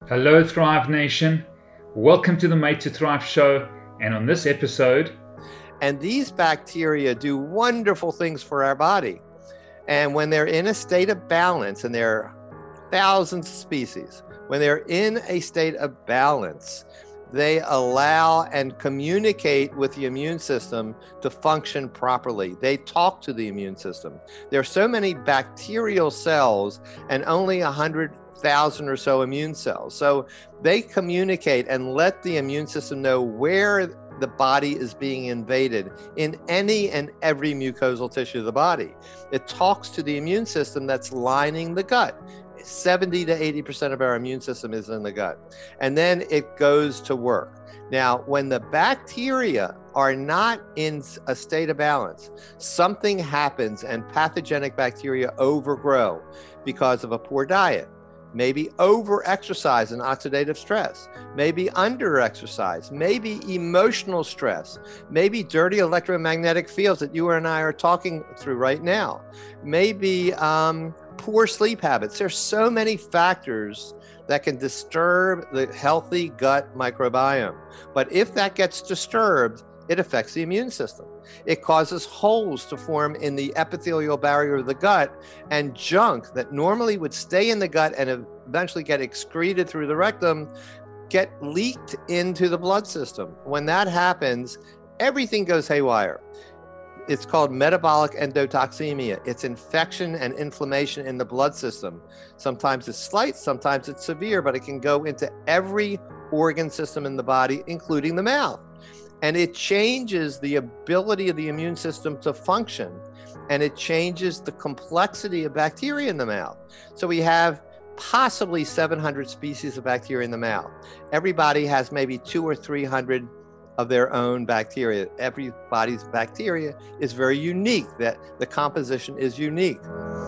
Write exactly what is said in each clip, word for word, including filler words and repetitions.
Hello, Thrive Nation. Welcome to the Made to Thrive show. And on this episode, and these bacteria do wonderful things for our body. And when they're in a state of balance, and there are thousands of species, when they're in a state of balance, they allow and communicate with the immune system to function properly. They talk to the immune system. There are so many bacterial cells and only one hundred thousand or so immune cells. So they communicate and let the immune system know where the body is being invaded in any and every mucosal tissue of the body. It talks to the immune system that's lining the gut. seventy to eighty percent of our immune system is in the gut. And then it goes to work. Now, when the bacteria are not in a state of balance, something happens and pathogenic bacteria overgrow because of a poor diet. Maybe over-exercise and oxidative stress, maybe under-exercise, maybe emotional stress, maybe dirty electromagnetic fields that you and I are talking through right now, maybe um, poor sleep habits. There's so many factors that can disturb the healthy gut microbiome. But if that gets disturbed, it affects the immune system. It causes holes to form in the epithelial barrier of the gut, and junk that normally would stay in the gut and eventually get excreted through the rectum get leaked into the blood system. When that happens, everything goes haywire. It's called metabolic endotoxemia. It's infection and inflammation in the blood system. Sometimes it's slight, sometimes it's severe, but it can go into every organ system in the body, including the mouth. And it changes the ability of the immune system to function, and it changes the complexity of bacteria in the mouth. So we have possibly seven hundred species of bacteria in the mouth. Everybody has maybe two or three hundred of their own bacteria. Everybody's bacteria is very unique, that the composition is unique.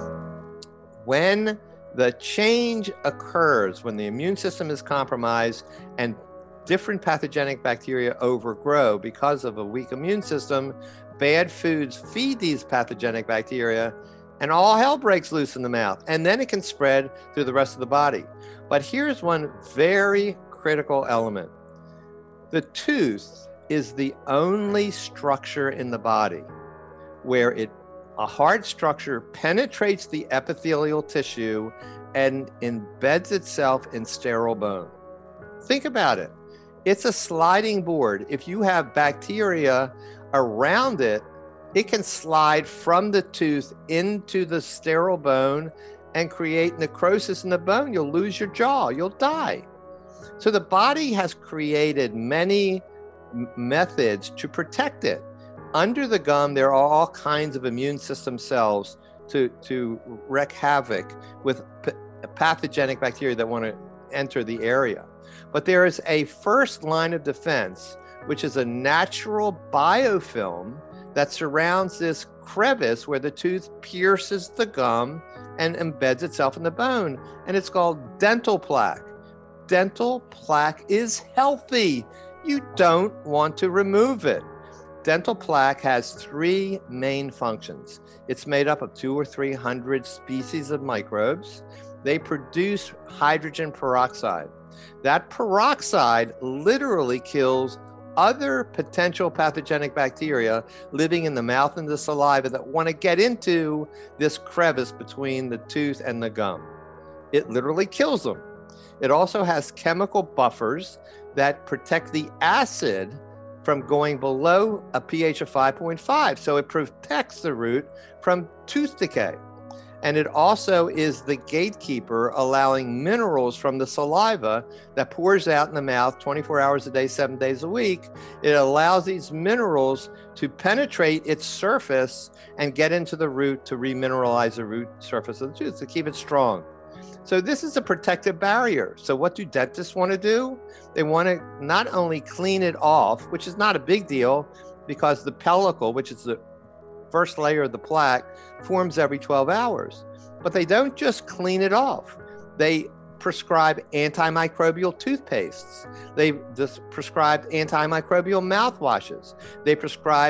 When the change occurs, when the immune system is compromised and different pathogenic bacteria overgrow because of a weak immune system, bad foods feed these pathogenic bacteria, and all hell breaks loose in the mouth. And then it can spread through the rest of the body. But here's one very critical element. The tooth is the only structure in the body where it, a hard structure penetrates the epithelial tissue and embeds itself in sterile bone. Think about it. It's a sliding board. If you have bacteria around it, it can slide from the tooth into the sterile bone and create necrosis in the bone. You'll lose your jaw. You'll die. So the body has created many m- methods to protect it. Under the gum, there are all kinds of immune system cells to, to wreak havoc with p- pathogenic bacteria that want to enter the area. But there is a first line of defense, which is a natural biofilm that surrounds this crevice where the tooth pierces the gum and embeds itself in the bone. And it's called dental plaque. Dental plaque is healthy. You don't want to remove it. Dental plaque has three main functions. It's made up of two or three hundred species of microbes. They produce hydrogen peroxide. That peroxide literally kills other potential pathogenic bacteria living in the mouth and the saliva that want to get into this crevice between the tooth and the gum. It literally kills them. It also has chemical buffers that protect the acid from going below a pH of five point five. So it protects the root from tooth decay. And it also is the gatekeeper, allowing minerals from the saliva that pours out in the mouth twenty-four hours a day, seven days a week. It allows these minerals to penetrate its surface and get into the root to remineralize the root surface of the tooth to keep it strong. So this is a protective barrier. So what do dentists want to do? They want to not only clean it off, which is not a big deal because the pellicle, which is the first layer of the plaque, forms every twelve hours. But they don't just clean it off. They prescribe antimicrobial toothpastes. They just prescribed antimicrobial mouthwashes. They prescribed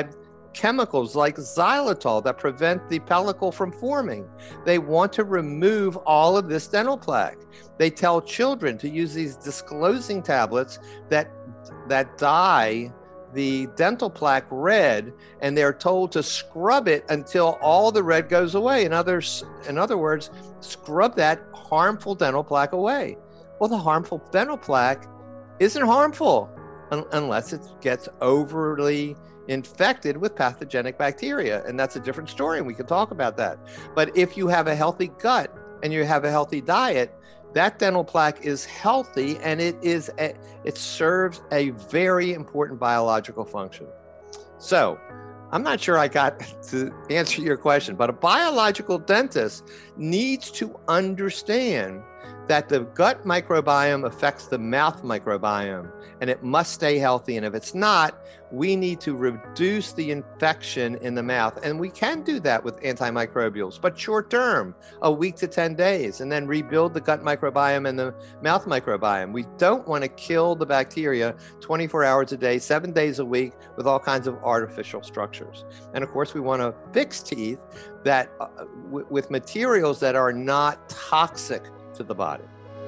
chemicals like xylitol that prevent the pellicle from forming. They want to remove all of this dental plaque. They tell children to use these disclosing tablets that that dye the dental plaque red, and they're told to scrub it until all the red goes away. In others, in other words, scrub that harmful dental plaque away. Well, the harmful dental plaque isn't harmful un- unless it gets overly infected with pathogenic bacteria, and that's a different story, and we can talk about that. But if you have a healthy gut and you have a healthy diet, that dental plaque is healthy, and it is a, it serves a very important biological function. So I'm not sure I got to answer your question, but a biological dentist needs to understand that the gut microbiome affects the mouth microbiome, and it must stay healthy. And if it's not, we need to reduce the infection in the mouth. And we can do that with antimicrobials, but short term, a week to ten days, and then rebuild the gut microbiome and the mouth microbiome. We don't want to kill the bacteria twenty-four hours a day, seven days a week with all kinds of artificial structures. And of course, we want to fix teeth that uh, w- with materials that are not toxic to the body.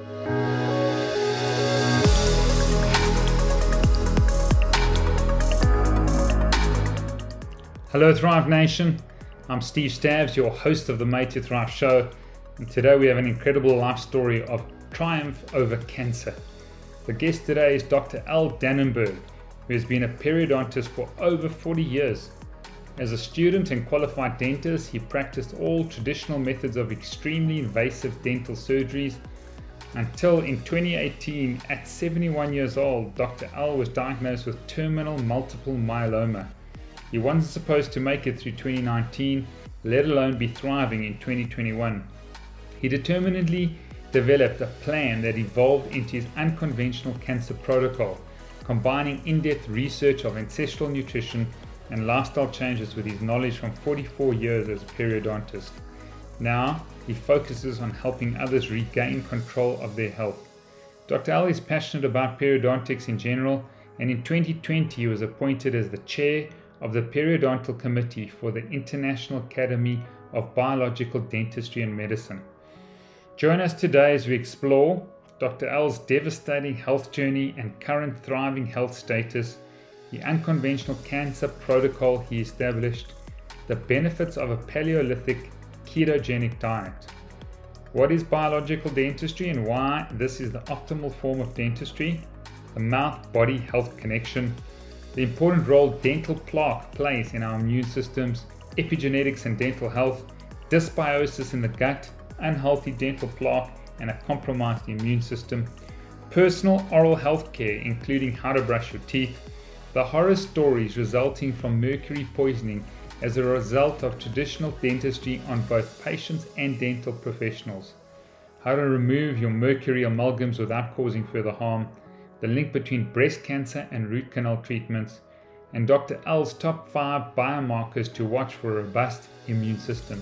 Hello Thrive Nation, I'm Steve Staves, your host of the Made to Thrive show, and today we have an incredible life story of triumph over cancer. The guest today is Doctor Al Dannenberg, who has been a periodontist for over forty years. As a student and qualified dentist, he practiced all traditional methods of extremely invasive dental surgeries until in twenty eighteen, at seventy-one years old, Doctor Al was diagnosed with terminal multiple myeloma. He wasn't supposed to make it through twenty nineteen, let alone be thriving in twenty twenty-one. He determinedly developed a plan that evolved into his unconventional cancer protocol, combining in-depth research of ancestral nutrition and lifestyle changes with his knowledge from forty-four years as a periodontist. Now, he focuses on helping others regain control of their health. Doctor Al is passionate about periodontics in general, and in twenty twenty he was appointed as the chair of the Periodontal Committee for the International Academy of Biological Dentistry and Medicine. Join us today as we explore Doctor Al's devastating health journey and current thriving health status, the unconventional cancer protocol he established, the benefits of a Paleolithic ketogenic diet. What is biological dentistry and why this is the optimal form of dentistry? The mouth-body health connection, the important role dental plaque plays in our immune systems, epigenetics and dental health, dysbiosis in the gut, unhealthy dental plaque and a compromised immune system, personal oral health care including how to brush your teeth, the horror stories resulting from mercury poisoning as a result of traditional dentistry on both patients and dental professionals, how to remove your mercury amalgams without causing further harm, the link between breast cancer and root canal treatments, and Doctor Al's top five biomarkers to watch for a robust immune system.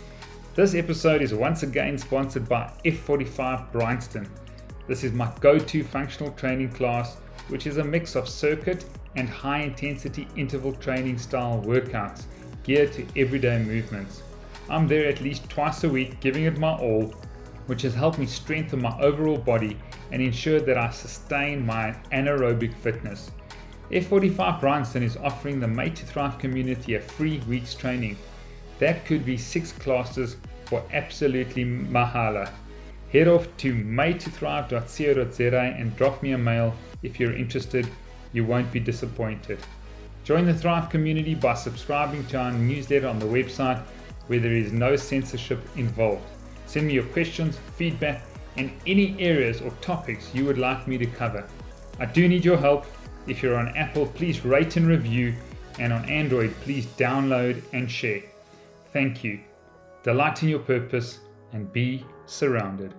This episode is once again sponsored by F forty-five Bryanston. This is my go-to functional training class, which is a mix of circuit and high-intensity interval training style workouts geared to everyday movements. I'm there at least twice a week giving it my all, which has helped me strengthen my overall body and ensure that I sustain my anaerobic fitness. F forty-five Bryanston is offering the Made to Thrive community a free week's training. That could be six classes for absolutely mahala. Head off to made to thrive dot co dot za and drop me a mail if you're interested. You won't be disappointed. Join the Thrive community by subscribing to our newsletter on the website, where there is no censorship involved. Send me your questions, feedback, and any areas or topics you would like me to cover. I do need your help. If you're on Apple, please rate and review, and on Android, please download and share. Thank you. Delight in your purpose and be surrounded.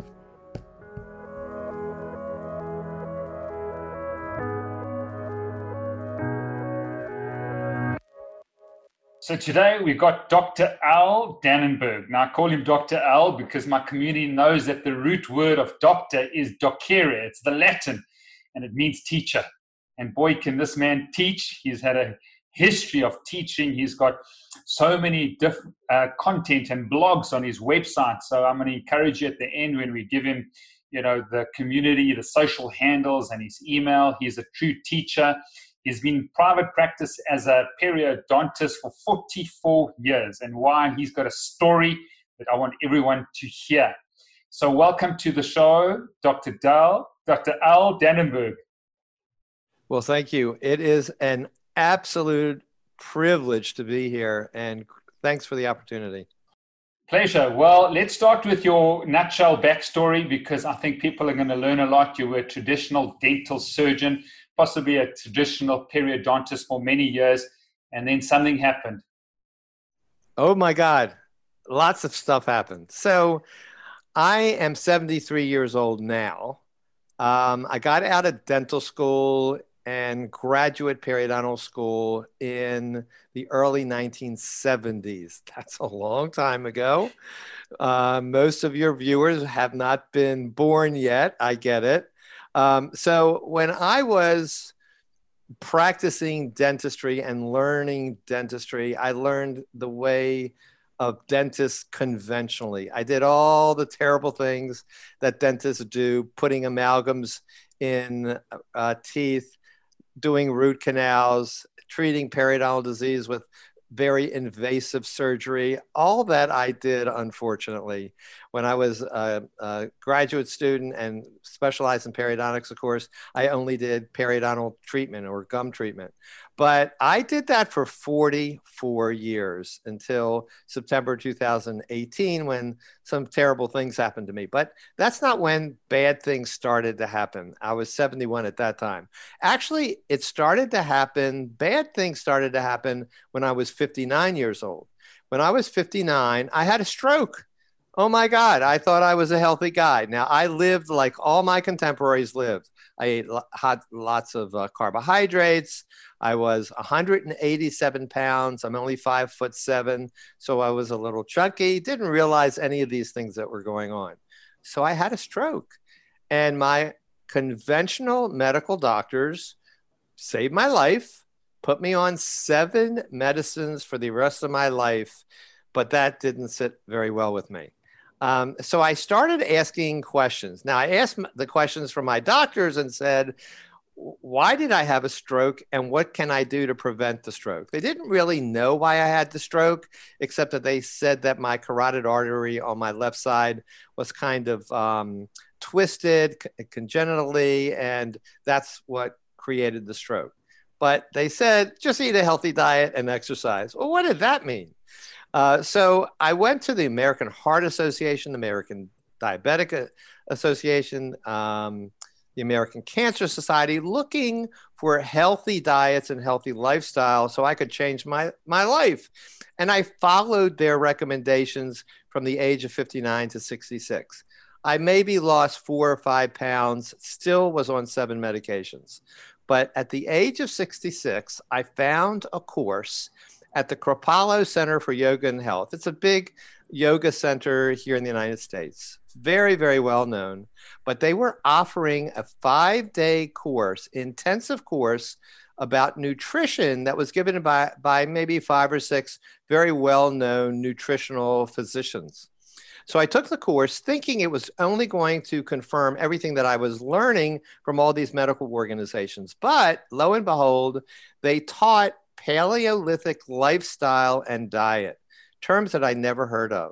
So today we've got Doctor Al Dannenberg. Now I call him Doctor Al because my community knows that the root word of doctor is docere. It's the Latin and it means teacher. And boy, can this man teach. He's had a history of teaching. He's got so many different uh, content and blogs on his website. So I'm going to encourage you at the end when we give him, you know, the community, the social handles and his email. He's a true teacher. He's been in private practice as a periodontist for forty-four years, and why he's got a story that I want everyone to hear. So welcome to the show, Doctor Dal, Doctor Al Dannenberg. Well, thank you. It is an absolute privilege to be here, and thanks for the opportunity. Pleasure. Well, let's start with your nutshell backstory, because I think people are going to learn a lot. You were a traditional dental surgeon, possibly a traditional periodontist for many years, and then something happened. Oh my God. Lots of stuff happened. So I am seventy-three years old now. Um, I got out of dental school and graduate periodontal school in the early nineteen seventies. That's a long time ago. Uh, most of your viewers have not been born yet. I get it. Um, so when I was practicing dentistry and learning dentistry, I learned the way of dentists conventionally. I did all the terrible things that dentists do, putting amalgams in uh, teeth, doing root canals, treating periodontal disease with very invasive surgery. All that I did, unfortunately. When I was a, a graduate student and specialized in periodontics, of course, I only did periodontal treatment or gum treatment. But I did that for forty-four years until September two thousand eighteen, when some terrible things happened to me. But that's not when bad things started to happen. I was seventy-one at that time. Actually, it started to happen, bad things started to happen when I was fifty-nine years old. When I was fifty-nine, I had a stroke. Oh my God, I thought I was a healthy guy. Now, I lived like all my contemporaries lived. I ate hot, lots of uh, carbohydrates. I was one hundred eighty-seven pounds. I'm only five foot seven. So I was a little chunky, didn't realize any of these things that were going on. So I had a stroke, and my conventional medical doctors saved my life, put me on seven medicines for the rest of my life, but that didn't sit very well with me. Um, so I started asking questions. Now, I asked the questions from my doctors and said, why did I have a stroke, and what can I do to prevent the stroke? They didn't really know why I had the stroke, except that they said that my carotid artery on my left side was kind of um, twisted congenitally, and that's what created the stroke. But they said, just eat a healthy diet and exercise. Well, what did that mean? Uh, so I went to the American Heart Association, the American Diabetic Association, um, the American Cancer Society, looking for healthy diets and healthy lifestyle so I could change my, my life. And I followed their recommendations from the age of fifty-nine to sixty-six. I maybe lost four or five pounds, still was on seven medications. But at the age of sixty-six, I found a course at the Kripalu Center for Yoga and Health. It's a big yoga center here in the United States. Very, very well known. But they were offering a five-day course, intensive course about nutrition that was given by, by maybe five or six very well-known nutritional physicians. So I took the course thinking it was only going to confirm everything that I was learning from all these medical organizations. But lo and behold, they taught Paleolithic lifestyle and diet, terms that I never heard of.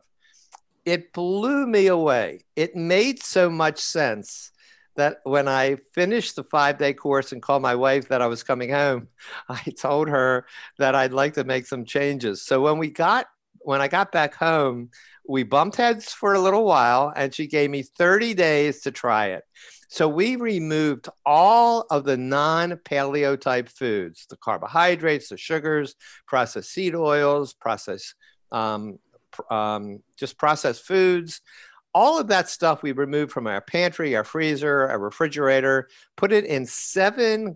It blew me away. It made so much sense that when I finished the five-day course and called my wife that I was coming home, I told her that I'd like to make some changes. So when we got, when I got back home, we bumped heads for a little while, and she gave me thirty days to try it. So we removed all of the non-paleo type foods, the carbohydrates, the sugars, processed seed oils, processed, um, um, just processed foods. All of that stuff we removed from our pantry, our freezer, our refrigerator, put it in seven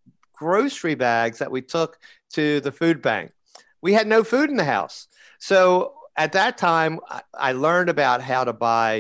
grocery bags that we took to the food bank. We had no food in the house. So at that time, I learned about how to buy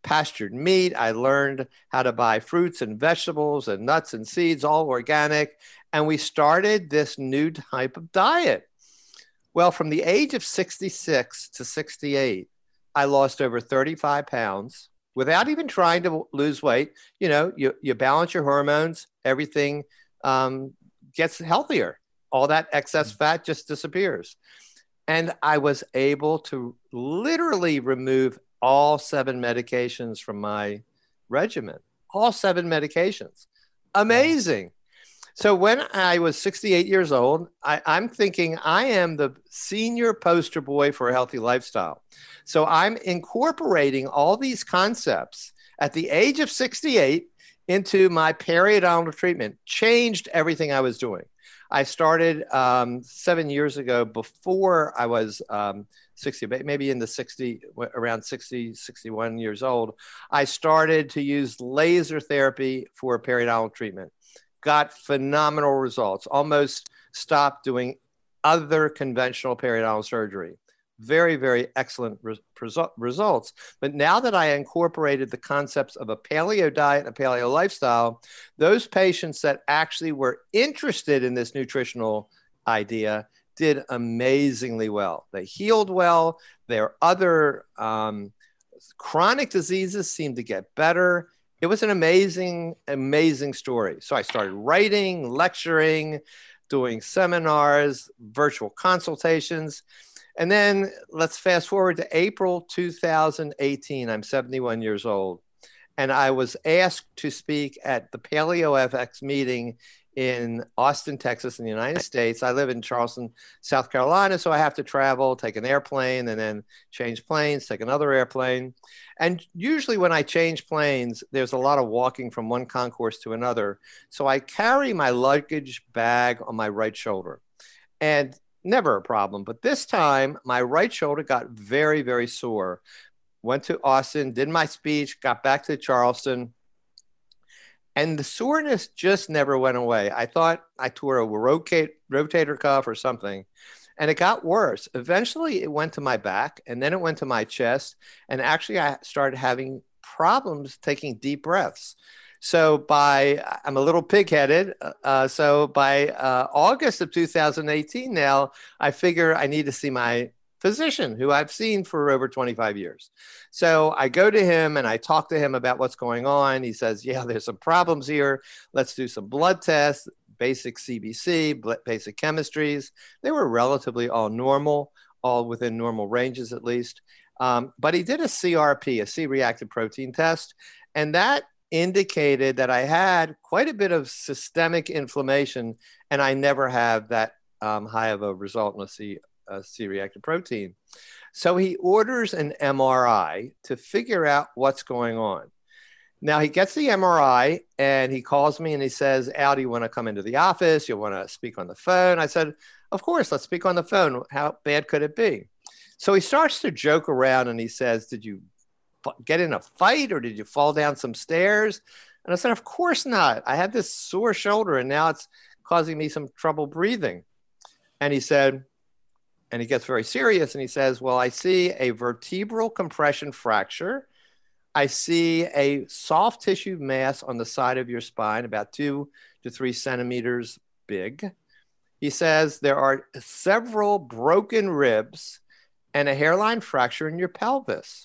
pastured meat. I learned how to buy fruits and vegetables and nuts and seeds, all organic. And we started this new type of diet. Well, from the age of sixty-six to sixty-eight, I lost over thirty-five pounds without even trying to lose weight. You know, you, you balance your hormones, everything um, gets healthier. All that excess fat just disappears. And I was able to literally remove all seven medications from my regimen, all seven medications. Amazing. So when I was sixty-eight years old, I, I'm thinking I am the senior poster boy for a healthy lifestyle. So I'm incorporating all these concepts at the age of sixty-eight into my periodontal treatment, changed everything I was doing. I started um, seven years ago before I was um, sixty, maybe in the sixty, around sixty, sixty-one years old. I started to use laser therapy for periodontal treatment. Got phenomenal results, almost stopped doing other conventional periodontal surgery. Very, very excellent re- results. But now that I incorporated the concepts of a paleo diet and a paleo lifestyle, those patients that actually were interested in this nutritional idea did amazingly well. They healed well. Their other um, chronic diseases seemed to get better. It was an amazing, amazing story. So I started writing, lecturing, doing seminars, virtual consultations. And then let's fast forward to April two thousand eighteen. I'm seventy-one years old. And I was asked to speak at the Paleo F X meeting in Austin, Texas, in the United States. I live in Charleston, South Carolina, so I have to travel, take an airplane, and then change planes, take another airplane. And usually when I change planes, there's a lot of walking from one concourse to another. So I carry my luggage bag on my right shoulder. And never a problem. But this time, my right shoulder got very, very sore. Went to Austin, did my speech, got back to Charleston, and the soreness just never went away. I thought I tore a rotate, rotator cuff or something, and it got worse. Eventually, it went to my back, and then it went to my chest, and actually, I started having problems taking deep breaths. So by, I'm a little pig-headed, uh, so by uh, August of two thousand eighteen now, I figure I need to see my physician, who I've seen for over twenty-five years. So I go to him and I talk to him about what's going on. He says, yeah, there's some problems here. Let's do some blood tests, basic C B C, basic chemistries. They were relatively all normal, all within normal ranges at least. Um, but he did a C R P, a C-reactive protein test, and that indicated that I had quite a bit of systemic inflammation, and I never have that um, high of a result in a C, a C-reactive protein. So he orders an M R I to figure out what's going on. Now he gets the M R I and he calls me and he says, Al, do you want to come into the office? You want to speak on the phone? I said, of course, let's speak on the phone. How bad could it be? So he starts to joke around and he says, did you get in a fight or did you fall down some stairs? And I said, of course not. I had this sore shoulder and now it's causing me some trouble breathing. And he said, and he gets very serious and he says, well, I see a vertebral compression fracture. I see a soft tissue mass on the side of your spine, about two to three centimeters big. He says there are several broken ribs and a hairline fracture in your pelvis.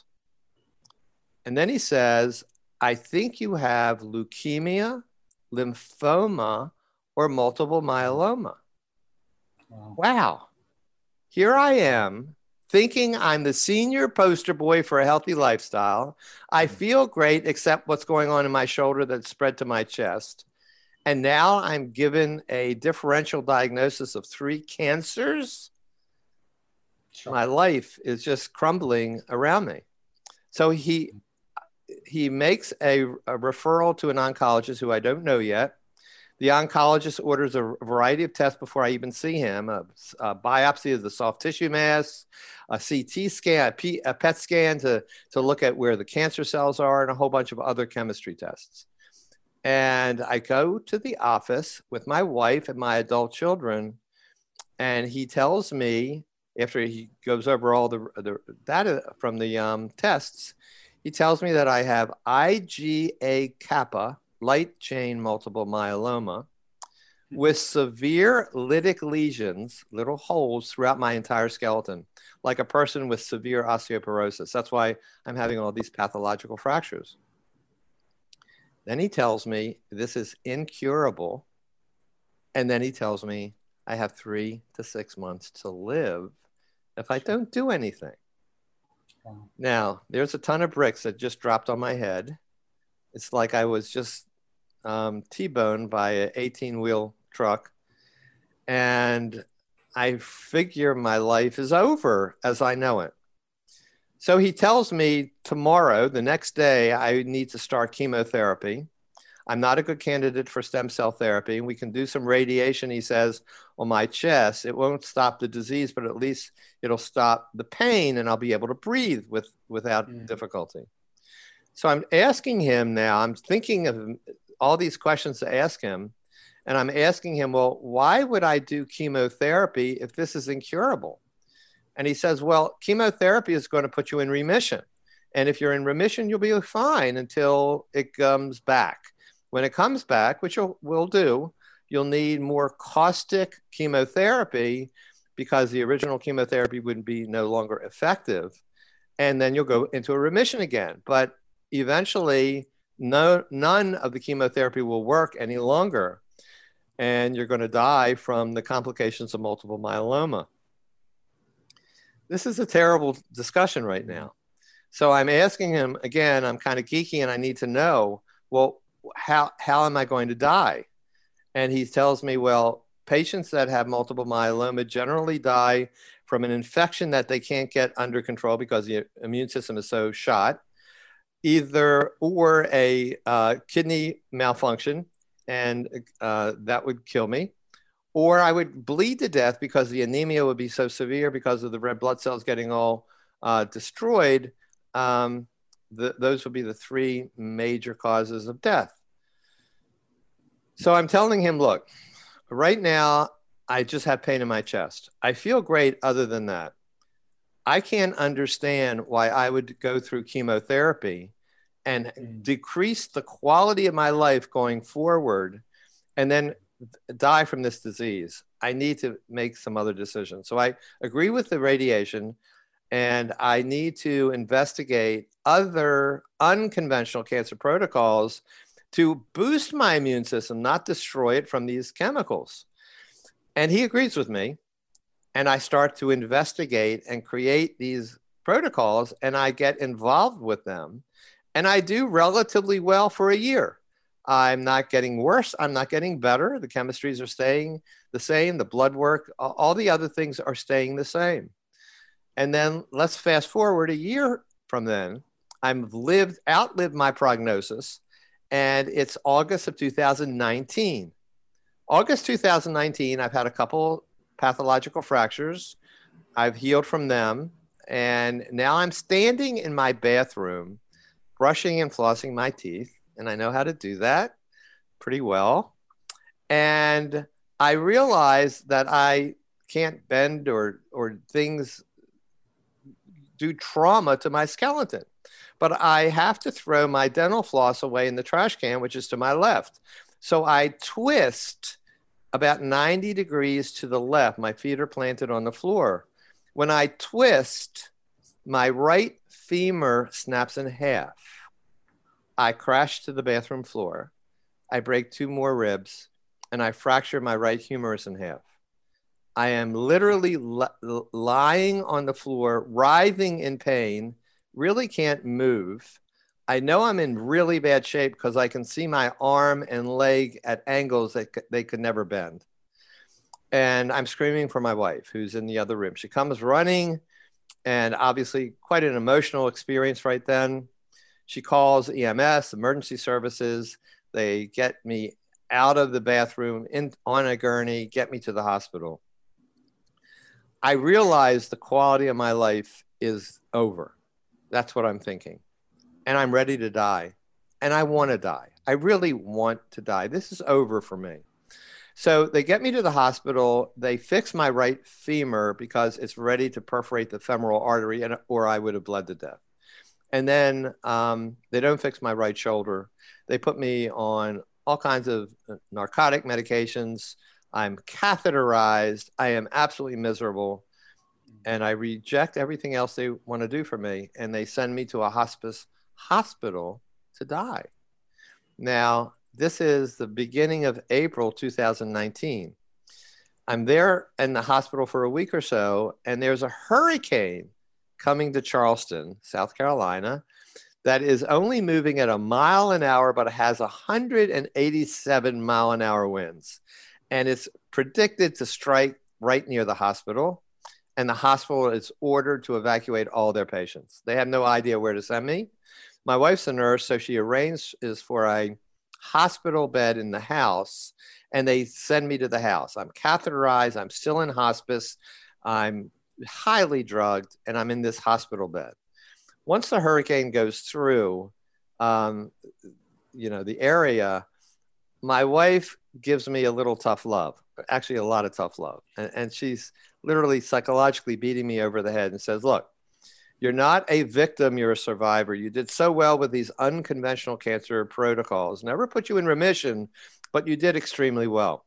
And then he says, I think you have leukemia, lymphoma, or multiple myeloma. Wow. Wow. Here I am thinking I'm the senior poster boy for a healthy lifestyle. I feel great, except what's going on in my shoulder that's spread to my chest. And now I'm given a differential diagnosis of three cancers. Sure. My life is just crumbling around me. So he he makes a, a referral to an oncologist who I don't know yet. The oncologist orders a variety of tests before I even see him, a, a biopsy of the soft tissue mass, a C T scan, a, P, a P E T scan to, to look at where the cancer cells are, and a whole bunch of other chemistry tests. And I go to the office with my wife and my adult children, and he tells me, after he goes over all the, the data from the um, tests, He tells me that I have I G A kappa, light chain multiple myeloma, with severe lytic lesions, little holes throughout my entire skeleton, like a person with severe osteoporosis. That's why I'm having all these pathological fractures. Then he tells me this is incurable. And then he tells me I have three to six months to live if I don't do anything. Wow. Now, there's a ton of bricks that just dropped on my head. It's like I was just um, T-boned by an eighteen-wheel truck. And I figure my life is over as I know it. So he tells me tomorrow, the next day, I need to start chemotherapy. I'm not a good candidate for stem cell therapy. We can do some radiation, he says, on my chest. It won't stop the disease, but at least it'll stop the pain and I'll be able to breathe with, without mm. difficulty. So I'm asking him now, I'm thinking of all these questions to ask him. And I'm asking him, well, why would I do chemotherapy if this is incurable? And he says, well, chemotherapy is going to put you in remission. And if you're in remission, you'll be fine until it comes back. When it comes back, which you'll, will do, you'll need more caustic chemotherapy because the original chemotherapy would be no longer effective. And then you'll go into a remission again. But eventually, no, none of the chemotherapy will work any longer. And you're going to die from the complications of multiple myeloma. This is a terrible discussion right now. So I'm asking him, again, I'm kind of geeky and I need to know, well, how, how am I going to die? And he tells me, well, patients that have multiple myeloma generally die from an infection that they can't get under control because the immune system is so shot, either or a uh, kidney malfunction, and uh, that would kill me, or I would bleed to death because the anemia would be so severe because of the red blood cells getting all uh, destroyed. Um, the, those would be the three major causes of death. So I'm telling him, look, right now, I just have pain in my chest. I feel great other than that. I can't understand why I would go through chemotherapy and decrease the quality of my life going forward and then die from this disease. I need to make some other decisions. So I agree with the radiation, and I need to investigate other unconventional cancer protocols to boost my immune system, not destroy it from these chemicals. And he agrees with me. And I start to investigate and create these protocols, and I get involved with them. And I do relatively well for a year. I'm not getting worse. I'm not getting better. The chemistries are staying the same. The blood work, all the other things are staying the same. And then let's fast forward a year from then. I've lived, outlived my prognosis, and it's August of two thousand nineteen. August two thousand nineteen, I've had a couple pathological fractures. I've healed from them. And now I'm standing in my bathroom, brushing and flossing my teeth. And I know how to do that pretty well. And I realize that I can't bend or, or things do trauma to my skeleton. But I have to throw my dental floss away in the trash can, which is to my left. So I twist about ninety degrees to the left. My feet are planted on the floor. When I twist, my right femur snaps in half. I crash to the bathroom floor. I break two more ribs, and I fracture my right humerus in half. I am literally li- lying on the floor, writhing in pain, really can't move. I know I'm in really bad shape because I can see my arm and leg at angles that c- they could never bend. And I'm screaming for my wife, who's in the other room. She comes running, and obviously quite an emotional experience right then. She calls E M S, emergency services. They get me out of the bathroom in, on a gurney, get me to the hospital. I realize the quality of my life is over. That's what I'm thinking. And I'm ready to die. And I want to die. I really want to die. This is over for me. So they get me to the hospital. They fix my right femur because it's ready to perforate the femoral artery, and, or I would have bled to death. And then um, they don't fix my right shoulder. They put me on all kinds of narcotic medications. I'm catheterized. I am absolutely miserable. And I reject everything else they want to do for me. And they send me to a hospice hospital to die. Now, this is the beginning of April two thousand nineteen. I'm there in the hospital for a week or so, and there's a hurricane coming to Charleston, South Carolina, that is only moving at a mile an hour, but it has one hundred eighty-seven mile an hour winds. And it's predicted to strike right near the hospital. And the hospital is ordered to evacuate all their patients. They have no idea where to send me. My wife's a nurse, so she arranges for a hospital bed in the house, and they send me to the house. I'm catheterized. I'm still in hospice. I'm highly drugged, and I'm in this hospital bed. Once the hurricane goes through, um, you know, the area, my wife gives me a little tough love, actually a lot of tough love. And, and she's literally psychologically beating me over the head and says, look, you're not a victim, you're a survivor. You did so well with these unconventional cancer protocols. Never put you in remission, but you did extremely well.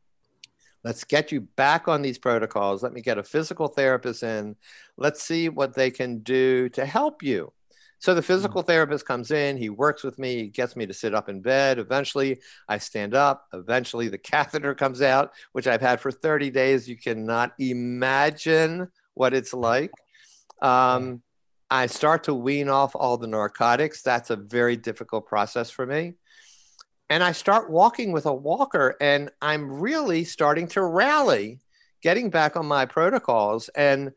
Let's get you back on these protocols. Let me get a physical therapist in. Let's see what they can do to help you. So the physical therapist comes in, he works with me, he gets me to sit up in bed. Eventually I stand up. Eventually the catheter comes out, which I've had for thirty days. You cannot imagine what it's like. Um, I start to wean off all the narcotics. That's a very difficult process for me. And I start walking with a walker, and I'm really starting to rally, getting back on my protocols. And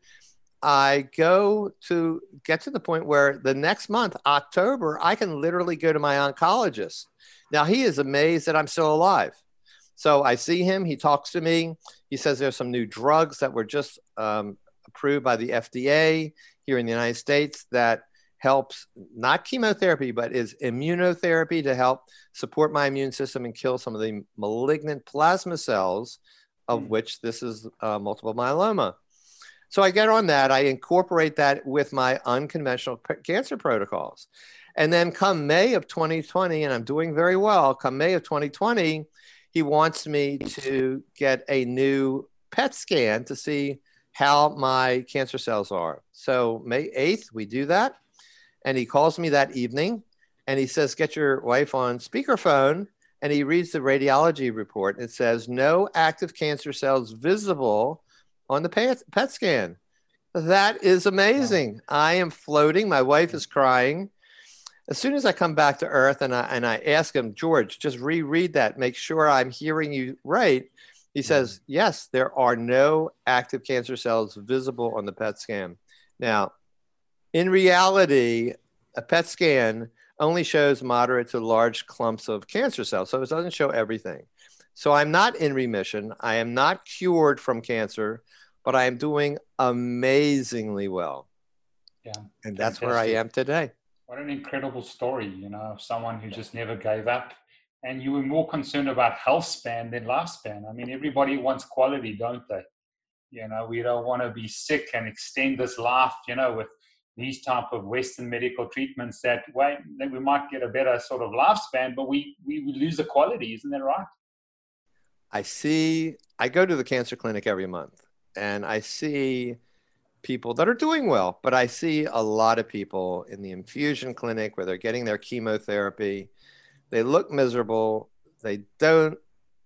I go to get to the point where the next month, October, I can literally go to my oncologist. Now, he is amazed that I'm still alive. So I see him. He talks to me. He says there's some new drugs that were just um, approved by the F D A here in the United States that helps, not chemotherapy, but is immunotherapy to help support my immune system and kill some of the malignant plasma cells, of which this is uh, multiple myeloma. So I get on that. I incorporate that with my unconventional cancer protocols. And then come May of twenty twenty, and I'm doing very well, come May of twenty twenty, he wants me to get a new P E T scan to see how my cancer cells are. So May eighth, we do that. And he calls me that evening and he says, get your wife on speakerphone. And he reads the radiology report. It says no active cancer cells visible on the P E T scan. That is amazing. Wow. I am floating. My wife is crying. As soon as I come back to earth and I, and I ask him, George, just reread that, make sure I'm hearing you right. He says, yes, there are no active cancer cells visible on the P E T scan. Now, in reality, a P E T scan only shows moderate to large clumps of cancer cells, so it doesn't show everything. So I'm not in remission. I am not cured from cancer, but I am doing amazingly well. Yeah, and that's fantastic. Where I am today. What an incredible story, you know, of someone who just never gave up. And you were more concerned about health span than lifespan. I mean, everybody wants quality, don't they? You know, we don't want to be sick and extend this life, you know, with these type of Western medical treatments that way that we might get a better sort of lifespan, but we, we, we lose the quality. Isn't that right? I see, I go to the cancer clinic every month and I see people that are doing well, but I see a lot of people in the infusion clinic where they're getting their chemotherapy. They look miserable. They don't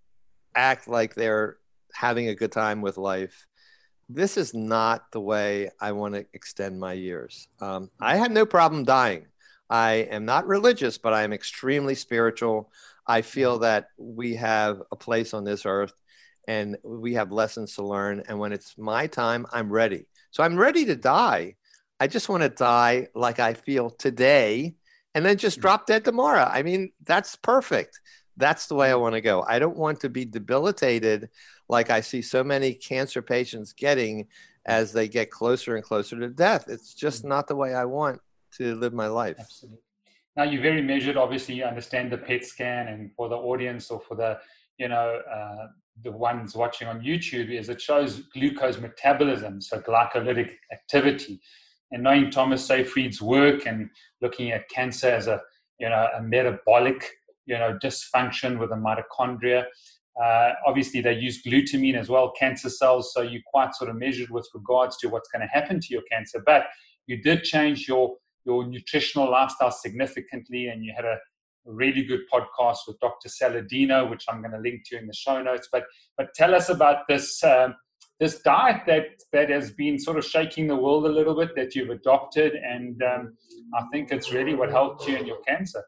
act like they're having a good time with life. This is not the way I want to extend my years. Um, I have no problem dying. I am not religious, but I am extremely spiritual. I feel that we have a place on this earth and we have lessons to learn. And when it's my time, I'm ready. So I'm ready to die. I just want to die like I feel today and then just drop dead tomorrow. I mean, that's perfect. That's the way I want to go. I don't want to be debilitated like I see so many cancer patients getting as they get closer and closer to death. It's just not the way I want to live my life. Absolutely. Now, you're very measured. Obviously, you understand the P E T scan, and for the audience or for the, you know, uh, the ones watching on YouTube, is it shows glucose metabolism, so glycolytic activity. and knowing Thomas Seyfried's work and looking at cancer as a, you know, a metabolic, you know, dysfunction with the mitochondria. Uh, obviously, they use glutamine as well, cancer cells, so you're quite sort of measured with regards to what's going to happen to your cancer. But you did change your, your nutritional lifestyle significantly, and you had a really good podcast with Doctor Saladino, which I'm going to link to in the show notes. But but tell us about this um, this diet that that has been sort of shaking the world a little bit, that you've adopted, and um, I think it's really what helped you in your cancer.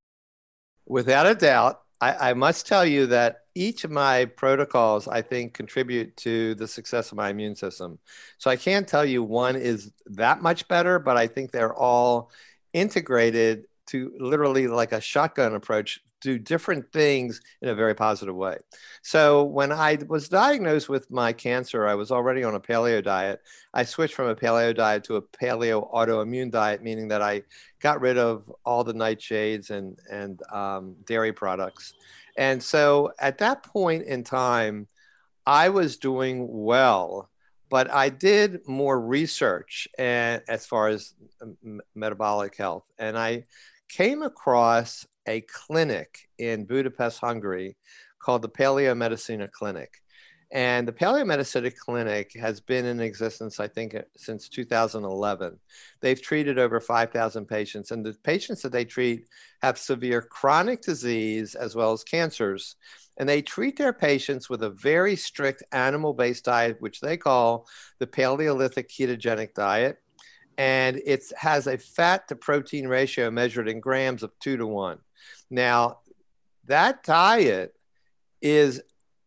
Without a doubt, I, I must tell you that each of my protocols, I think, contribute to the success of my immune system. So I can't tell you one is that much better, but I think they're all integrated to literally like a shotgun approach, do different things in a very positive way. So when I was diagnosed with my cancer, I was already on a paleo diet. I switched from a paleo diet to a paleo autoimmune diet, meaning that I got rid of all the nightshades and, and um, dairy products. And so at that point in time, I was doing well, but I did more research and, as far as m- metabolic health. And I came across a clinic in Budapest, Hungary, called the Paleo Medicina Clinic. And the Paleo Medicina Clinic has been in existence, I think, since two thousand eleven. They've treated over five thousand patients, and the patients that they treat have severe chronic disease as well as cancers. And they treat their patients with a very strict animal-based diet, which they call the Paleolithic ketogenic diet. And it has a fat to protein ratio measured in grams of two to one. Now, that diet is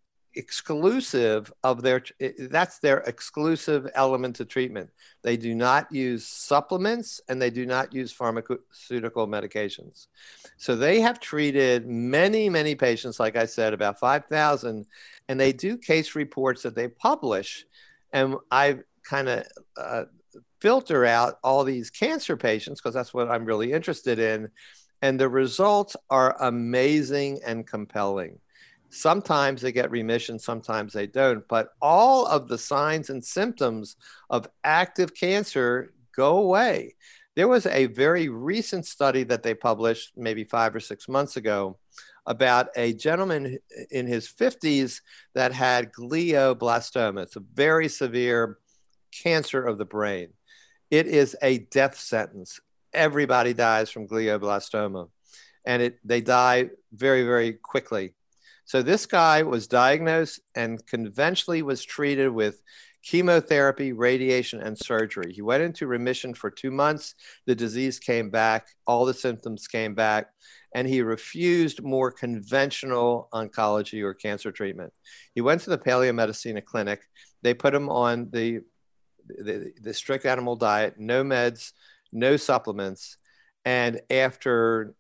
exclusive of their, that's their exclusive element of treatment. They do not use supplements and they do not use pharmaceutical medications. So they have treated many, many patients, like I said, about five thousand, and they do case reports that they publish. And I kind of uh, filter out all these cancer patients because that's what I'm really interested in. And the results are amazing and compelling. Sometimes they get remission, sometimes they don't, but all of the signs and symptoms of active cancer go away. There was a very recent study that they published maybe five or six months ago about a gentleman in his fifties that had glioblastoma. It's a very severe cancer of the brain. It is a death sentence. Everybody dies from glioblastoma, and it, they die very, very quickly. So this guy was diagnosed and conventionally was treated with chemotherapy, radiation, and surgery. He went into remission for two months. The disease came back. All the symptoms came back, and he refused more conventional oncology or cancer treatment. He went to the Paleo Medicina Clinic. They put him on the, the, the strict animal diet, no meds, no supplements. And after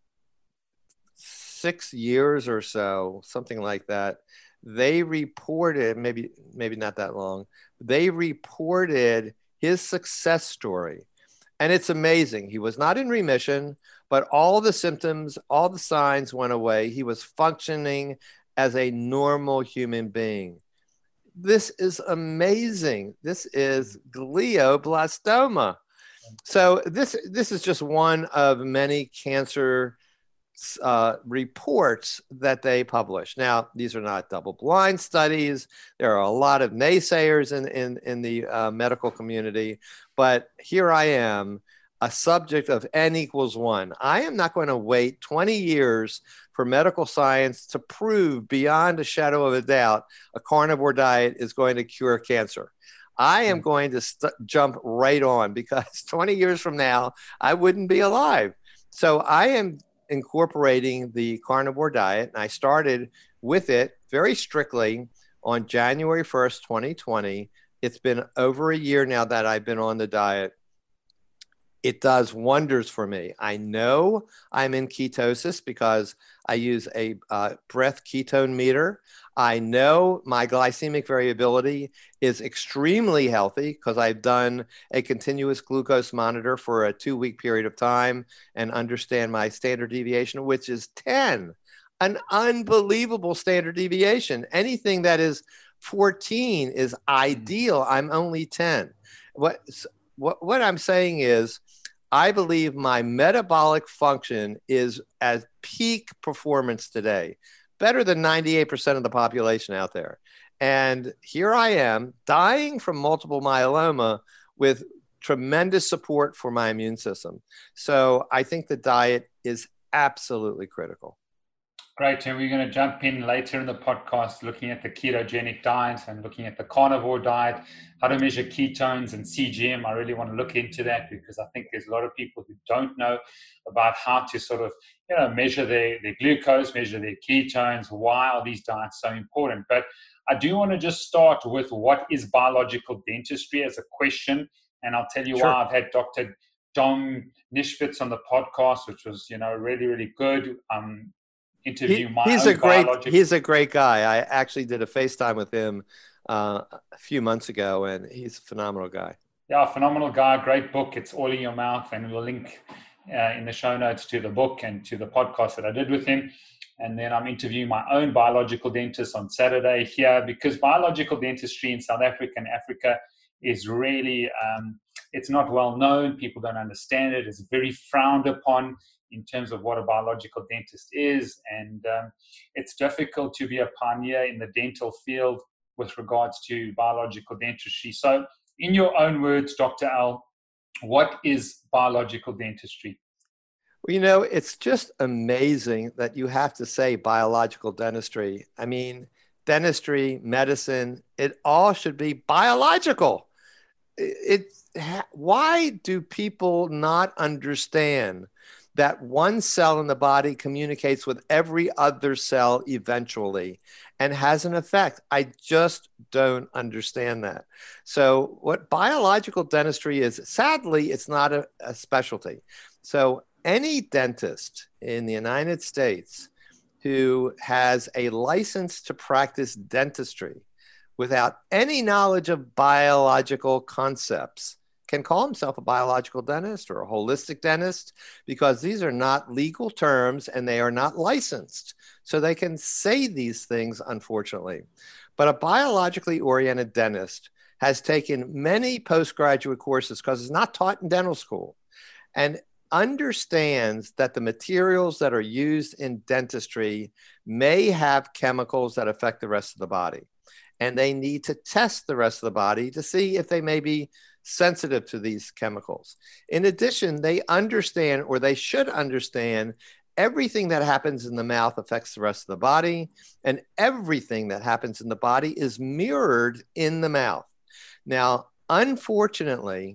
six years or so, something like that, they reported, maybe, maybe not that long, they reported his success story. And it's amazing. He was not in remission, but all the symptoms, all the signs went away. He was functioning as a normal human being. This is amazing. This is glioblastoma. So this, this is just one of many cancer Uh, reports that they publish. Now, these are not double-blind studies. There are a lot of naysayers in, in, in the uh, medical community, but here I am, a subject of N equals one. I am not going to wait twenty years for medical science to prove beyond a shadow of a doubt a carnivore diet is going to cure cancer. I am going to st- jump right on, because twenty years from now, I wouldn't be alive. So I am incorporating the carnivore diet, and I started with it very strictly on January first, twenty twenty. It's been over a year now that I've been on the diet. It does wonders for me. I know I'm in ketosis because I use a uh, breath ketone meter. I know my glycemic variability is extremely healthy because I've done a continuous glucose monitor for a two-week period of time and understand my standard deviation, which is ten, an unbelievable standard deviation. Anything that is fourteen is ideal. I'm only ten. What? what, what I'm saying is, I believe my metabolic function is at peak performance today, better than ninety-eight percent of the population out there. And here I am dying from multiple myeloma with tremendous support for my immune system. So I think the diet is absolutely critical. Great. And we're going to jump in later in the podcast looking at the ketogenic diet and looking at the carnivore diet, how to measure ketones and C G M. I really want to look into that because I think there's a lot of people who don't know about how to sort of, you know, measure their, their glucose, measure their ketones. Why are these diets so important? But I do want to just start with what is biological dentistry as a question. And I'll tell you Sure. why. I've had Doctor Dom Nishvitz on the podcast, which was, you know, really, really good. Um, interview he, my he's own a great biological... he's a great guy. I actually did a FaceTime with him uh, a few months ago, and he's a phenomenal guy. Yeah, phenomenal guy. Great book. It's All in Your Mouth, and we'll link uh, in the show notes to the book and to the podcast that I did with him. And then I'm interviewing my own biological dentist on Saturday here, because biological dentistry in South Africa and Africa is really um, it's not well known. People don't understand it. It's very frowned upon in terms of what a biological dentist is. And um, it's difficult to be a pioneer in the dental field with regards to biological dentistry. So in your own words, Doctor Al, what is biological dentistry? Well, you know, it's just amazing that you have to say biological dentistry. I mean, dentistry, medicine, it all should be biological. It, it, why do people not understand that one cell in the body communicates with every other cell eventually and has an effect? I just don't understand that. So what biological dentistry is, sadly, it's not a, a specialty. So any dentist in the United States who has a license to practice dentistry without any knowledge of biological concepts can call himself a biological dentist or a holistic dentist, because these are not legal terms and they are not licensed. So they can say these things, unfortunately. But a biologically oriented dentist has taken many postgraduate courses, because it's not taught in dental school, and understands that the materials that are used in dentistry may have chemicals that affect the rest of the body. And they need to test the rest of the body to see if they may be sensitive to these chemicals. In addition, they understand, or they should understand, everything that happens in the mouth affects the rest of the body, and everything that happens in the body is mirrored in the mouth. Now, unfortunately,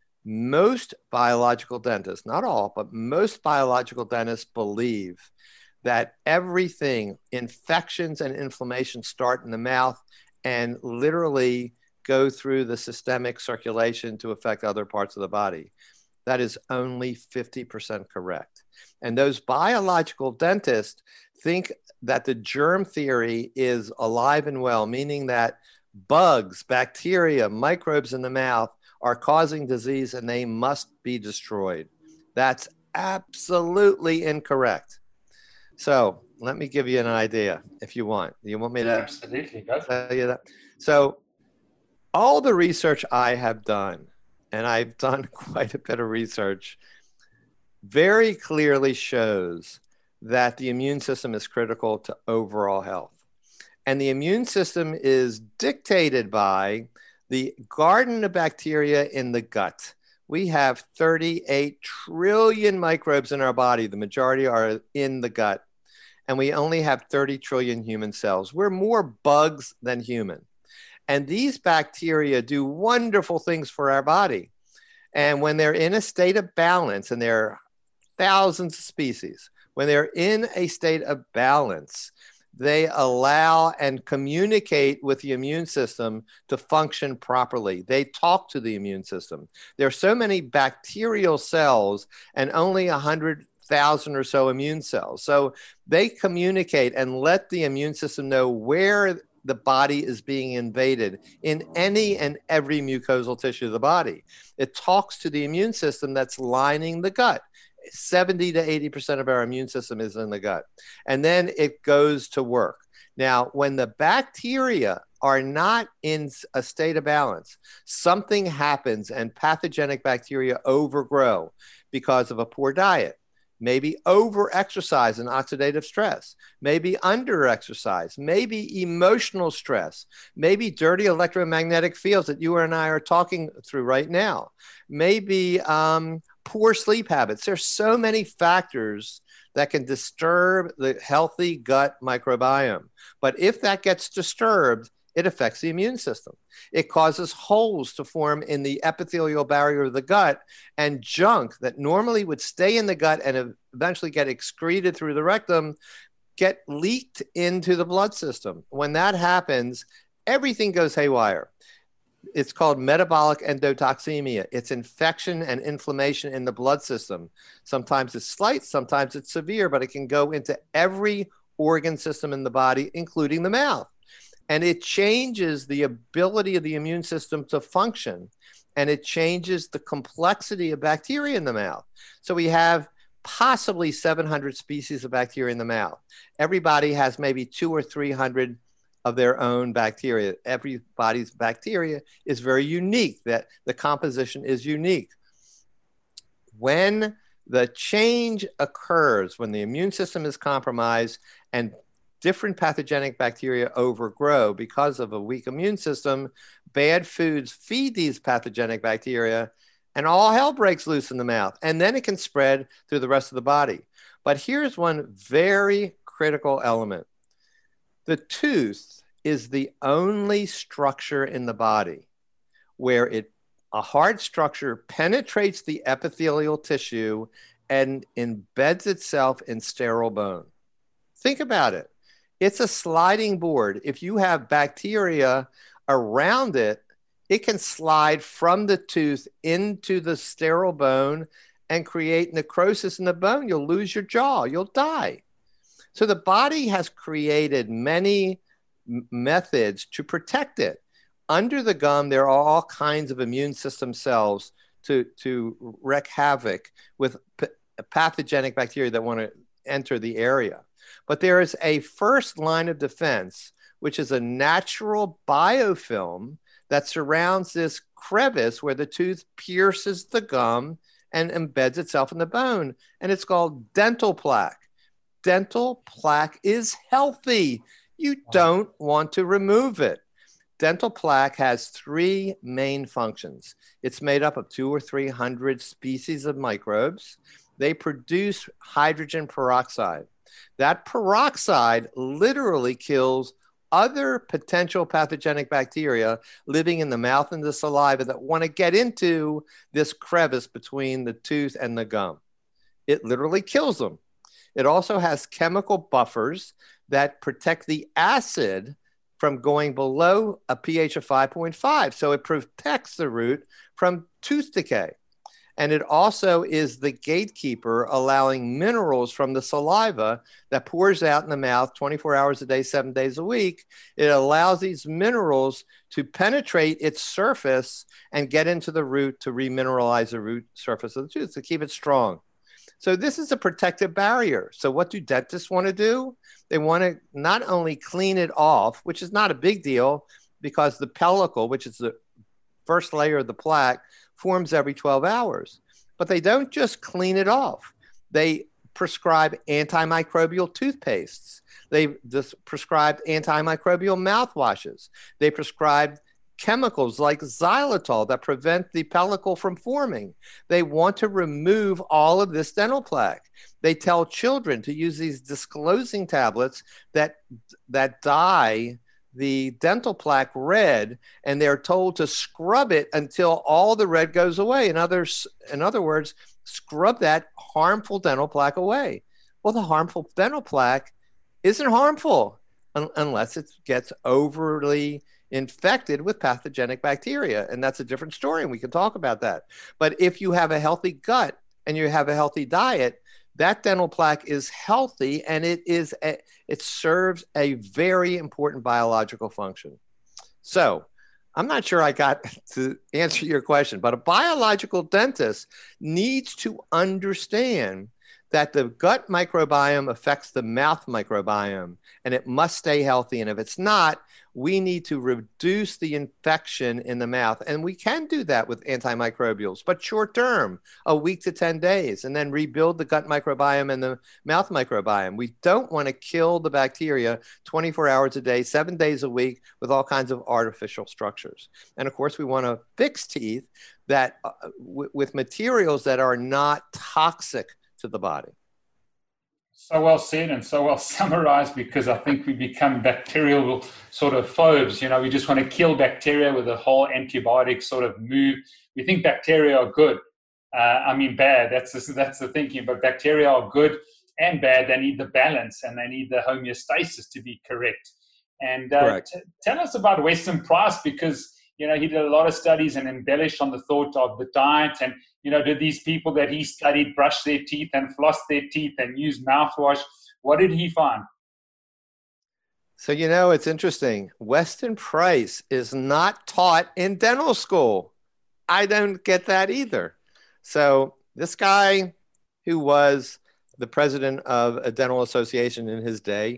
most biological dentists, not all, but most biological dentists believe that everything, infections and inflammation, start in the mouth and literally go through the systemic circulation to affect other parts of the body. That is only fifty percent correct. And those biological dentists think that the germ theory is alive and well, meaning that bugs, bacteria, microbes in the mouth are causing disease and they must be destroyed. That's absolutely incorrect. So let me give you an idea if you want. You want me to Absolutely. Go for it. tell you that? So all the research I have done, and I've done quite a bit of research, very clearly shows that the immune system is critical to overall health. And the immune system is dictated by the garden of bacteria in the gut. We have thirty-eight trillion microbes in our body. The majority are in the gut. And we only have thirty trillion human cells. We're more bugs than human. And these bacteria do wonderful things for our body. And when they're in a state of balance, and there are thousands of species, when they're in a state of balance, they allow and communicate with the immune system to function properly. They talk to the immune system. There are so many bacterial cells and only one hundred thousand or so immune cells. So they communicate and let the immune system know where the body is being invaded in any and every mucosal tissue of the body. It talks to the immune system that's lining the gut. seventy to eighty percent of our immune system is in the gut. And then it goes to work. Now, when the bacteria are not in a state of balance, something happens and pathogenic bacteria overgrow because of a poor diet. Maybe over-exercise and oxidative stress, maybe under-exercise, maybe emotional stress, maybe dirty electromagnetic fields that you and I are talking through right now, maybe um, poor sleep habits. There's so many factors that can disturb the healthy gut microbiome. But if that gets disturbed, it affects the immune system. It causes holes to form in the epithelial barrier of the gut, and junk that normally would stay in the gut and eventually get excreted through the rectum get leaked into the blood system. When that happens, everything goes haywire. It's called metabolic endotoxemia. It's infection and inflammation in the blood system. Sometimes it's slight, sometimes it's severe, but it can go into every organ system in the body, including the mouth. And it changes the ability of the immune system to function. And it changes the complexity of bacteria in the mouth. So we have possibly seven hundred species of bacteria in the mouth. Everybody has maybe two or three hundred of their own bacteria. Everybody's bacteria is very unique, that the composition is unique. When the change occurs, when the immune system is compromised and different pathogenic bacteria overgrow because of a weak immune system, bad foods feed these pathogenic bacteria, and all hell breaks loose in the mouth. And then it can spread through the rest of the body. But here's one very critical element. The tooth is the only structure in the body where it, a hard structure penetrates the epithelial tissue and embeds itself in sterile bone. Think about it. It's a sliding board. If you have bacteria around it, it can slide from the tooth into the sterile bone and create necrosis in the bone. You'll lose your jaw. You'll die. So the body has created many m- methods to protect it. Under the gum, there are all kinds of immune system cells to, to wreak havoc with p- pathogenic bacteria that want to enter the area. But there is a first line of defense, which is a natural biofilm that surrounds this crevice where the tooth pierces the gum and embeds itself in the bone. And it's called dental plaque. Dental plaque is healthy. You don't want to remove it. Dental plaque has three main functions. It's made up of two or three hundred species of microbes. They produce hydrogen peroxide. That peroxide literally kills other potential pathogenic bacteria living in the mouth and the saliva that want to get into this crevice between the tooth and the gum. It literally kills them. It also has chemical buffers that protect the acid from going below a pH of five point five. So it protects the root from tooth decay. And it also is the gatekeeper, allowing minerals from the saliva that pours out in the mouth twenty-four hours a day, seven days a week. It allows these minerals to penetrate its surface and get into the root to remineralize the root surface of the tooth to keep it strong. So this is a protective barrier. So what do dentists want to do? They want to not only clean it off, which is not a big deal because the pellicle, which is the first layer of the plaque, forms every twelve hours. But they don't just clean it off. They prescribe antimicrobial toothpastes. They prescribe antimicrobial mouthwashes. They prescribe chemicals like xylitol that prevent the pellicle from forming. They want to remove all of this dental plaque. They tell children to use these disclosing tablets that, that dye the dental plaque red, and they're told to scrub it until all the red goes away. In other, in other words, scrub that harmful dental plaque away. Well, the harmful dental plaque isn't harmful un- unless it gets overly infected with pathogenic bacteria. And that's a different story, and we can talk about that. But if you have a healthy gut and you have a healthy diet, that dental plaque is healthy, and it is a, it serves a very important biological function. So I'm not sure I got to answer your question, but a biological dentist needs to understand that the gut microbiome affects the mouth microbiome, and it must stay healthy. And if it's not, we need to reduce the infection in the mouth. And we can do that with antimicrobials, but short term, a week to ten days, and then rebuild the gut microbiome and the mouth microbiome. We don't want to kill the bacteria twenty-four hours a day, seven days a week with all kinds of artificial structures. And of course, we want to fix teeth that uh, w- with materials that are not toxic to the body. So well said and so well summarized, because I think we become bacterial sort of phobes. You know, we just want to kill bacteria with a whole antibiotic sort of move. We think bacteria are good. Uh, I mean, bad. That's the, that's the thinking. But bacteria are good and bad. They need the balance and they need the homeostasis to be correct. And uh, t- tell us about Weston Price, because, you know, he did a lot of studies and embellished on the thought of the diet. And, you know, did these people that he studied brush their teeth and floss their teeth and use mouthwash? What did he find? So, you know, it's interesting. Weston Price is not taught in dental school. I don't get that either. So this guy, who was the president of a dental association in his day,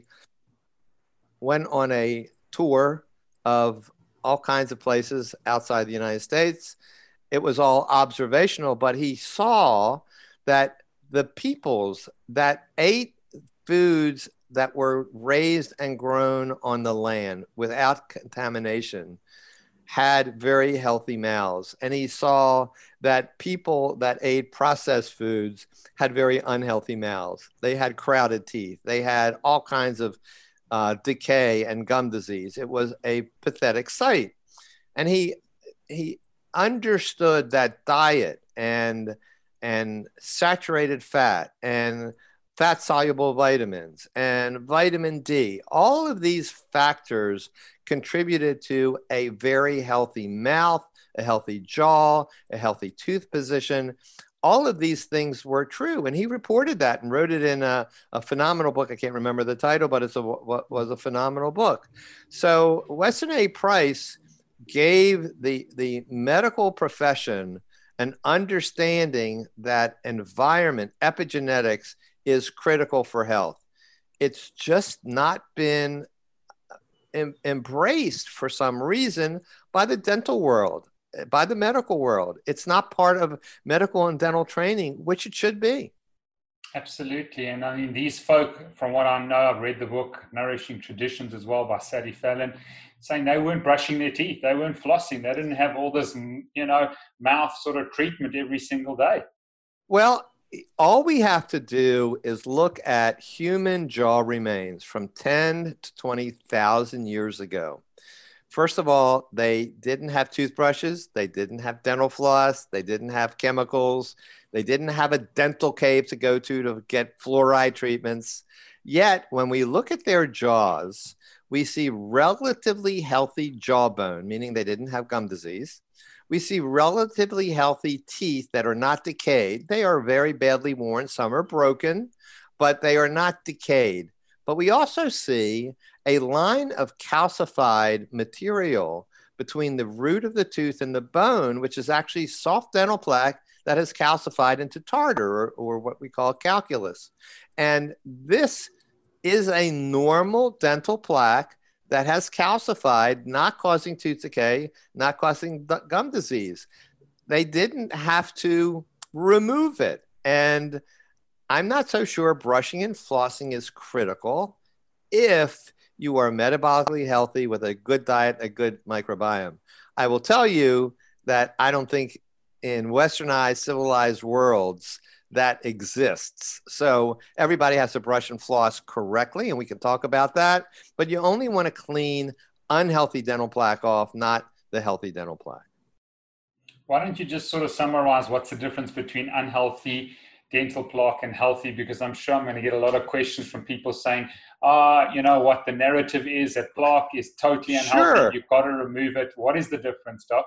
went on a tour of all kinds of places outside the United States. It was all observational, but he saw that the peoples that ate foods that were raised and grown on the land without contamination had very healthy mouths. And he saw that people that ate processed foods had very unhealthy mouths. They had crowded teeth. They had all kinds of uh, decay and gum disease. It was a pathetic sight. And he he understood that diet and and saturated fat and fat soluble vitamins and vitamin D, all of these factors contributed to a very healthy mouth, a healthy jaw, a healthy tooth position. All of these things were true. And he reported that and wrote it in a, a phenomenal book. I can't remember the title, but it's a, what was a phenomenal book. So Weston A. Price gave the, the medical profession an understanding that environment, epigenetics, is critical for health. It's just not been em- embraced for some reason by the dental world, by the medical world. It's not part of medical and dental training, which it should be. Absolutely. And I mean, these folk, from what I know, I've read the book Nourishing Traditions as well by Sadie Fallon, saying they weren't brushing their teeth, they weren't flossing, they didn't have all this, you know, mouth sort of treatment every single day. Well, all we have to do is look at human jaw remains from ten to twenty thousand years ago. First of all, they didn't have toothbrushes. They didn't have dental floss. They didn't have chemicals. They didn't have a dental cave to go to to get fluoride treatments. Yet, when we look at their jaws, we see relatively healthy jawbone, meaning they didn't have gum disease. We see relatively healthy teeth that are not decayed. They are very badly worn. Some are broken, but they are not decayed. But we also see a line of calcified material between the root of the tooth and the bone, which is actually soft dental plaque that has calcified into tartar, or, or what we call calculus. And this is a normal dental plaque that has calcified, not causing tooth decay, not causing gum disease. They didn't have to remove it. And I'm not so sure brushing and flossing is critical if you are metabolically healthy with a good diet, a good microbiome. I will tell you that I don't think in westernized, civilized worlds that exists. So everybody has to brush and floss correctly, and we can talk about that. But you only want to clean unhealthy dental plaque off, not the healthy dental plaque. Why don't you just sort of summarize what's the difference between unhealthy dental plaque and healthy? Because I'm sure I'm going to get a lot of questions from people saying, ah, uh, you know what, the narrative is that plaque is totally unhealthy. Sure. You've got to remove it. What is the difference, Doc?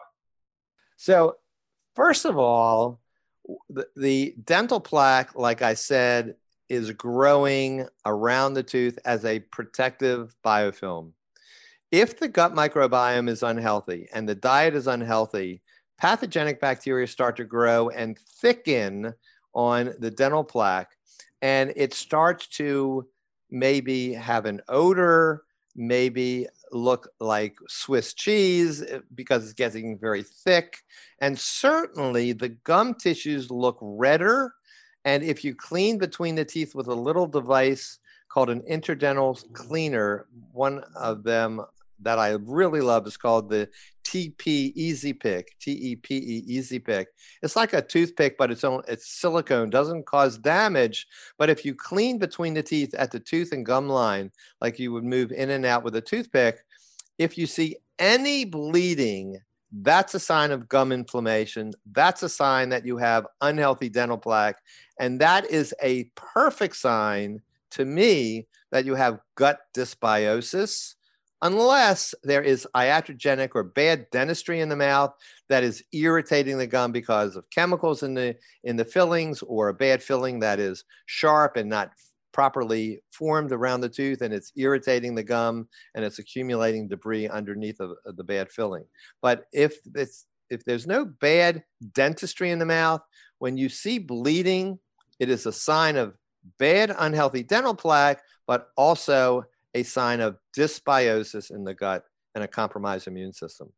So first of all, The, the dental plaque, like I said, is growing around the tooth as a protective biofilm. If the gut microbiome is unhealthy and the diet is unhealthy, pathogenic bacteria start to grow and thicken on the dental plaque. and it starts to maybe have an odor, maybe look like Swiss cheese because it's getting very thick. And certainly the gum tissues look redder. And if you clean between the teeth with a little device called an interdental cleaner, one of them that I really love is called the T P Easy Pick, T E P E Easy Pick. It's like a toothpick, but it's on, it's silicone, doesn't cause damage. But if you clean between the teeth at the tooth and gum line, like you would move in and out with a toothpick, if you see any bleeding, that's a sign of gum inflammation. That's a sign that you have unhealthy dental plaque. And that is a perfect sign to me that you have gut dysbiosis, unless there is iatrogenic or bad dentistry in the mouth that is irritating the gum because of chemicals in the in the fillings, or a bad filling that is sharp and not properly formed around the tooth, and it's irritating the gum and it's accumulating debris underneath of, of the bad filling. But if it's if there's no bad dentistry in the mouth, when you see bleeding, it is a sign of bad unhealthy dental plaque, but also a sign of dysbiosis in the gut and a compromised immune system.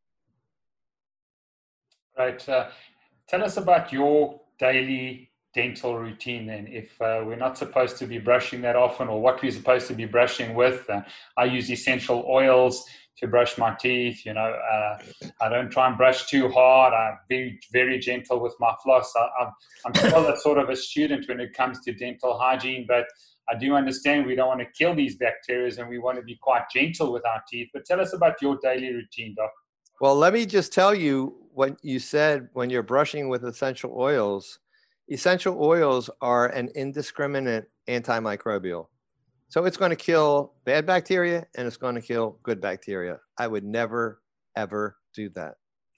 Right. Uh, tell us about your daily dental routine then. If uh, we're not supposed to be brushing that often, or what we're supposed to be brushing with. Uh, I use essential oils to brush my teeth. You know, uh, I don't try and brush too hard. I'm very, very gentle with my floss. I, I'm, I'm still a sort of a student when it comes to dental hygiene, but I do understand we don't want to kill these bacteria and we want to be quite gentle with our teeth. But tell us about your daily routine, Doc. Well, let me just tell you what you said when you're brushing with essential oils. Essential oils are an indiscriminate antimicrobial. So it's going to kill bad bacteria and it's going to kill good bacteria. I would never, ever do that.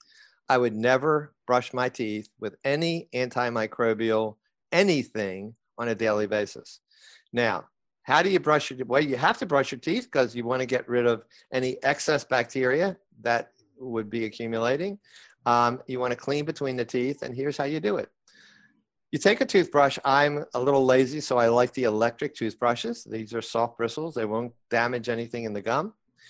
I would never brush my teeth with any antimicrobial anything on a daily basis. Now, how do you brush your teeth? Well, you have to brush your teeth because you want to get rid of any excess bacteria that would be accumulating. Um, you want to clean between the teeth, and here's how you do it. You take a toothbrush. I'm a little lazy, so I like the electric toothbrushes. These are soft bristles. They won't damage anything in the gum.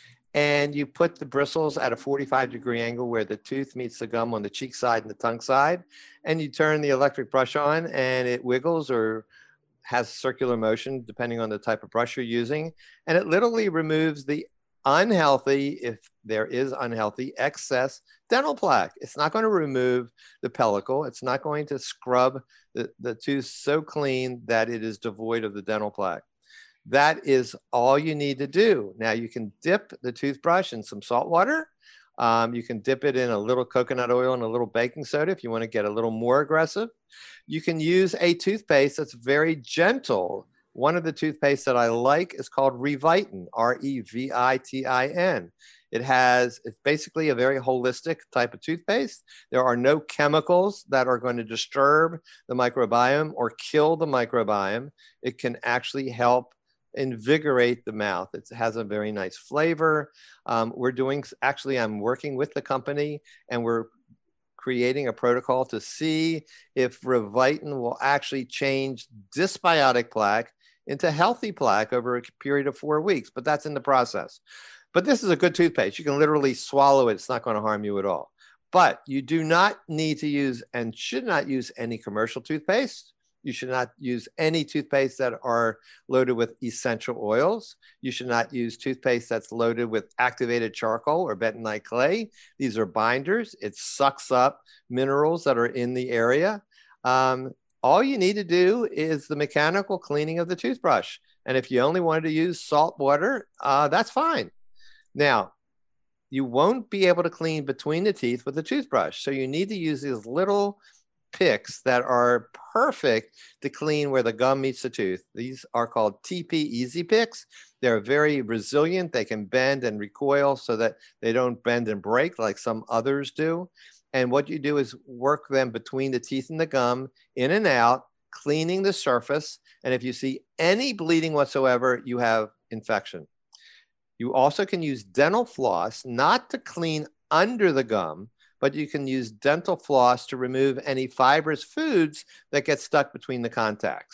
And you put the bristles at a forty-five degree angle where the tooth meets the gum on the cheek side and the tongue side. And you turn the electric brush on, and it wiggles or has circular motion depending on the type of brush you're using. And it literally removes the unhealthy, if there is unhealthy, excess dental plaque. It's not going to remove the pellicle. It's not going to scrub the, the tooth so clean that it is devoid of the dental plaque. That is all you need to do. Now you can dip the toothbrush in some salt water. Um, you can dip it in a little coconut oil and a little baking soda if you want to get a little more aggressive. You can use a toothpaste that's very gentle. One of the toothpastes that I like is called Revitin, R E V I T I N. It has, it's basically a very holistic type of toothpaste. There are no chemicals that are going to disturb the microbiome or kill the microbiome. It can actually help invigorate the mouth. It has a very nice flavor. Um, we're doing, actually, I'm working with the company and we're creating a protocol to see if Revitin will actually change dysbiotic plaque into healthy plaque over a period of four weeks, but that's in the process. But this is a good toothpaste. You can literally swallow it. It's not going to harm you at all. But you do not need to use and should not use any commercial toothpaste. You should not use any toothpaste that are loaded with essential oils. You should not use toothpaste that's loaded with activated charcoal or bentonite clay. These are binders. It sucks up minerals that are in the area. Um, all you need to do is the mechanical cleaning of the toothbrush. And if you only wanted to use salt water, uh, that's fine. Now, you won't be able to clean between the teeth with a toothbrush. So you need to use these little picks that are perfect to clean where the gum meets the tooth. These are called T P Easy Picks. They're very resilient. They can bend and recoil so that they don't bend and break like some others do. And what you do is work them between the teeth and the gum, in and out, cleaning the surface. And if you see any bleeding whatsoever, you have infection. You also can use dental floss, not to clean under the gum, but you can use dental floss to remove any fibrous foods that get stuck between the contacts.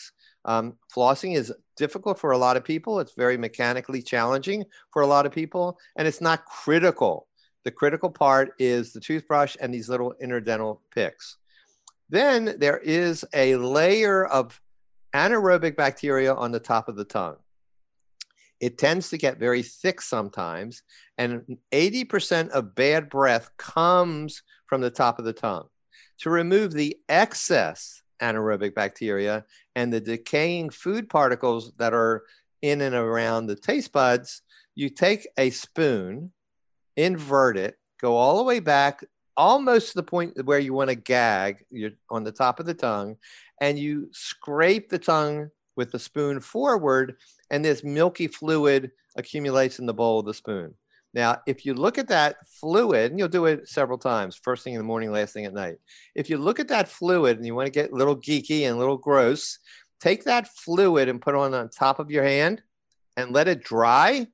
Um, flossing is difficult for a lot of people. It's very mechanically challenging for a lot of people, and it's not critical. The critical part is the toothbrush and these little interdental picks. Then there is a layer of anaerobic bacteria on the top of the tongue. It tends to get very thick sometimes, and eighty percent of bad breath comes from the top of the tongue. To remove the excess anaerobic bacteria and the decaying food particles that are in and around the taste buds, you take a spoon, invert it, go all the way back, almost to the point where you want to gag, you're on the top of the tongue, and you scrape the tongue with the spoon forward, and this milky fluid accumulates in the bowl of the spoon. Now, if you look at that fluid, and you'll do it several times, first thing in the morning, last thing at night. If you look at that fluid and you want to get a little geeky and a little gross, take that fluid and put it on, on top of your hand and let it dry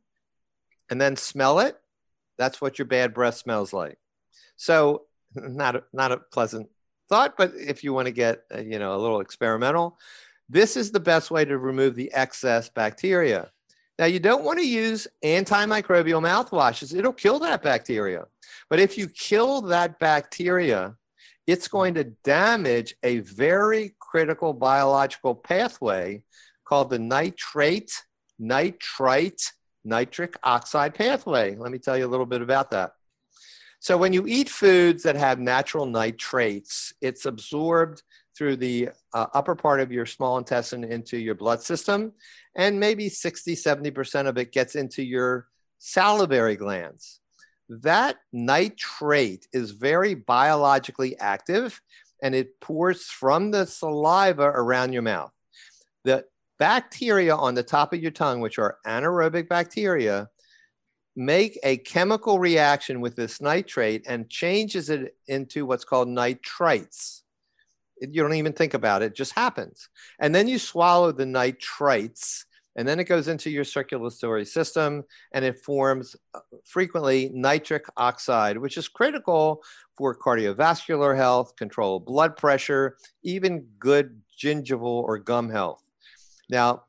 and then smell it. That's what your bad breath smells like. So not a, not a pleasant thought, but if you want to get, uh, you know, a little experimental, this is the best way to remove the excess bacteria. Now, you don't want to use antimicrobial mouthwashes. It'll kill that bacteria. But if you kill that bacteria, it's going to damage a very critical biological pathway called the nitrate, nitrite, nitric oxide pathway. Let me tell you a little bit about that. So when you eat foods that have natural nitrates, it's absorbed through the uh, upper part of your small intestine into your blood system, and maybe sixty, seventy percent of it gets into your salivary glands. That nitrate is very biologically active, and it pours from the saliva around your mouth. The bacteria on the top of your tongue, which are anaerobic bacteria, make a chemical reaction with this nitrate and changes it into what's called nitrites. You don't even think about it, it just happens. And then you swallow the nitrites, and then it goes into your circulatory system, and it forms frequently nitric oxide, which is critical for cardiovascular health, control of blood pressure, even good gingival or gum health. Now,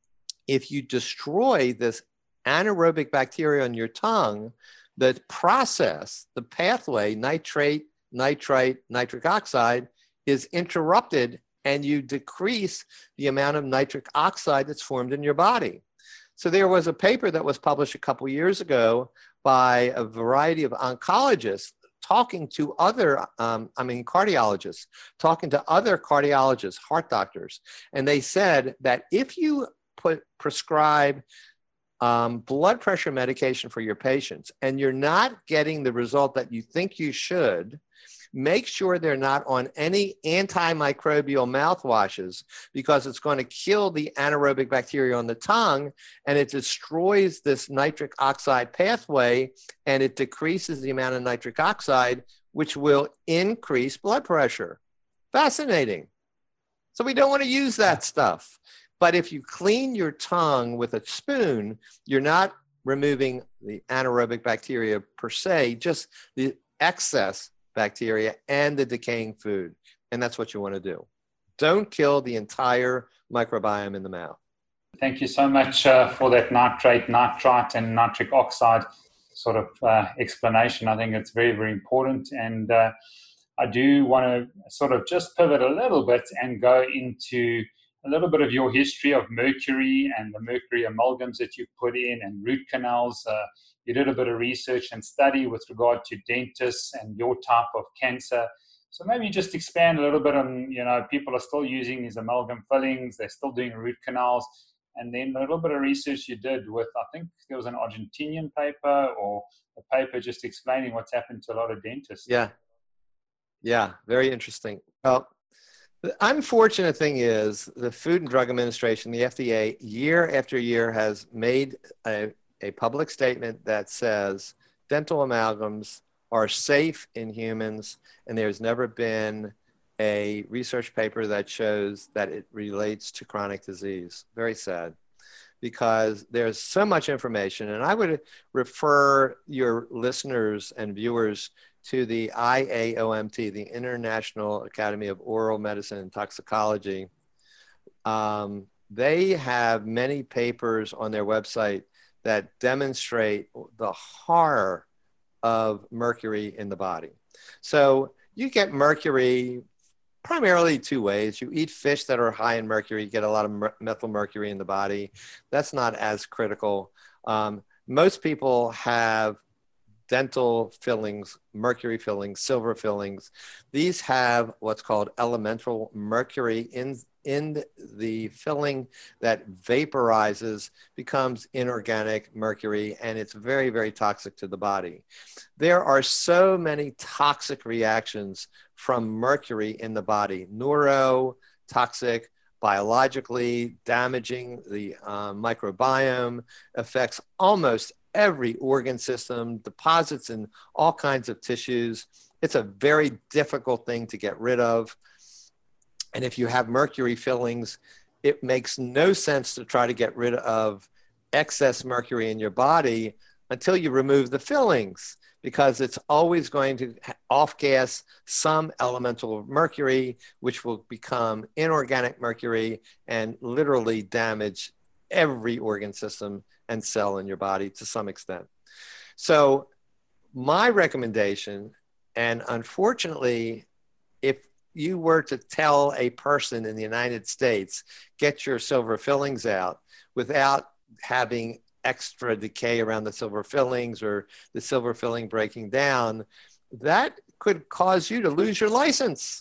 if you destroy this anaerobic bacteria on your tongue, the process, the pathway, nitrate, nitrite, nitric oxide, is interrupted, and you decrease the amount of nitric oxide that's formed in your body. So there was a paper that was published a couple years ago by a variety of oncologists talking to other, um, I mean, cardiologists, talking to other cardiologists, heart doctors. And they said that if you put prescribe um, blood pressure medication for your patients and you're not getting the result that you think you should, make sure they're not on any antimicrobial mouthwashes, because it's going to kill the anaerobic bacteria on the tongue, and it destroys this nitric oxide pathway, and it decreases the amount of nitric oxide, which will increase blood pressure. Fascinating. So we don't want to use that stuff. But if you clean your tongue with a spoon, you're not removing the anaerobic bacteria per se, just the excess bacteria and the decaying food. And that's what you want to do. Don't kill the entire microbiome in the mouth. Thank you so much uh, for that nitrate, nitrite, and nitric oxide sort of uh, explanation. I think it's very, very important. And uh, I do want to sort of just pivot a little bit and go into a little bit of your history of mercury and the mercury amalgams that you put in and root canals. Uh, you did a bit of research and study with regard to dentists and your type of cancer. So maybe just expand a little bit on, you know, people are still using these amalgam fillings, they're still doing root canals, and then a little bit of research you did with, I think there was an Argentinian paper or a paper just explaining what's happened to a lot of dentists. Yeah. Yeah. Very interesting. Well, the unfortunate thing is the Food and Drug Administration, the F D A, year after year has made a, a public statement that says dental amalgams are safe in humans, and there's never been a research paper that shows that it relates to chronic disease. Very sad, because there's so much information. And I would refer your listeners and viewers to the I A O M T, the International Academy of Oral Medicine and Toxicology Um, they have many papers on their website that demonstrate the horror of mercury in the body. So you get mercury primarily two ways. You eat fish that are high in mercury, you get a lot of mer- methyl mercury in the body. That's not as critical. Um, most people have dental fillings, mercury fillings, silver fillings. These have what's called elemental mercury in, in the filling that vaporizes, becomes inorganic mercury, and it's very, very toxic to the body. There are so many toxic reactions from mercury in the body, neurotoxic, biologically damaging the uh, microbiome, affects almost every organ system, deposits in all kinds of tissues. It's a very difficult thing to get rid of. And if you have mercury fillings, it makes no sense to try to get rid of excess mercury in your body until you remove the fillings, because it's always going to off-gas some elemental mercury, which will become inorganic mercury and literally damage every organ system and cell in your body to some extent. So my recommendation, and unfortunately, if you were to tell a person in the United States, get your silver fillings out without having extra decay around the silver fillings or the silver filling breaking down, that could cause you to lose your license.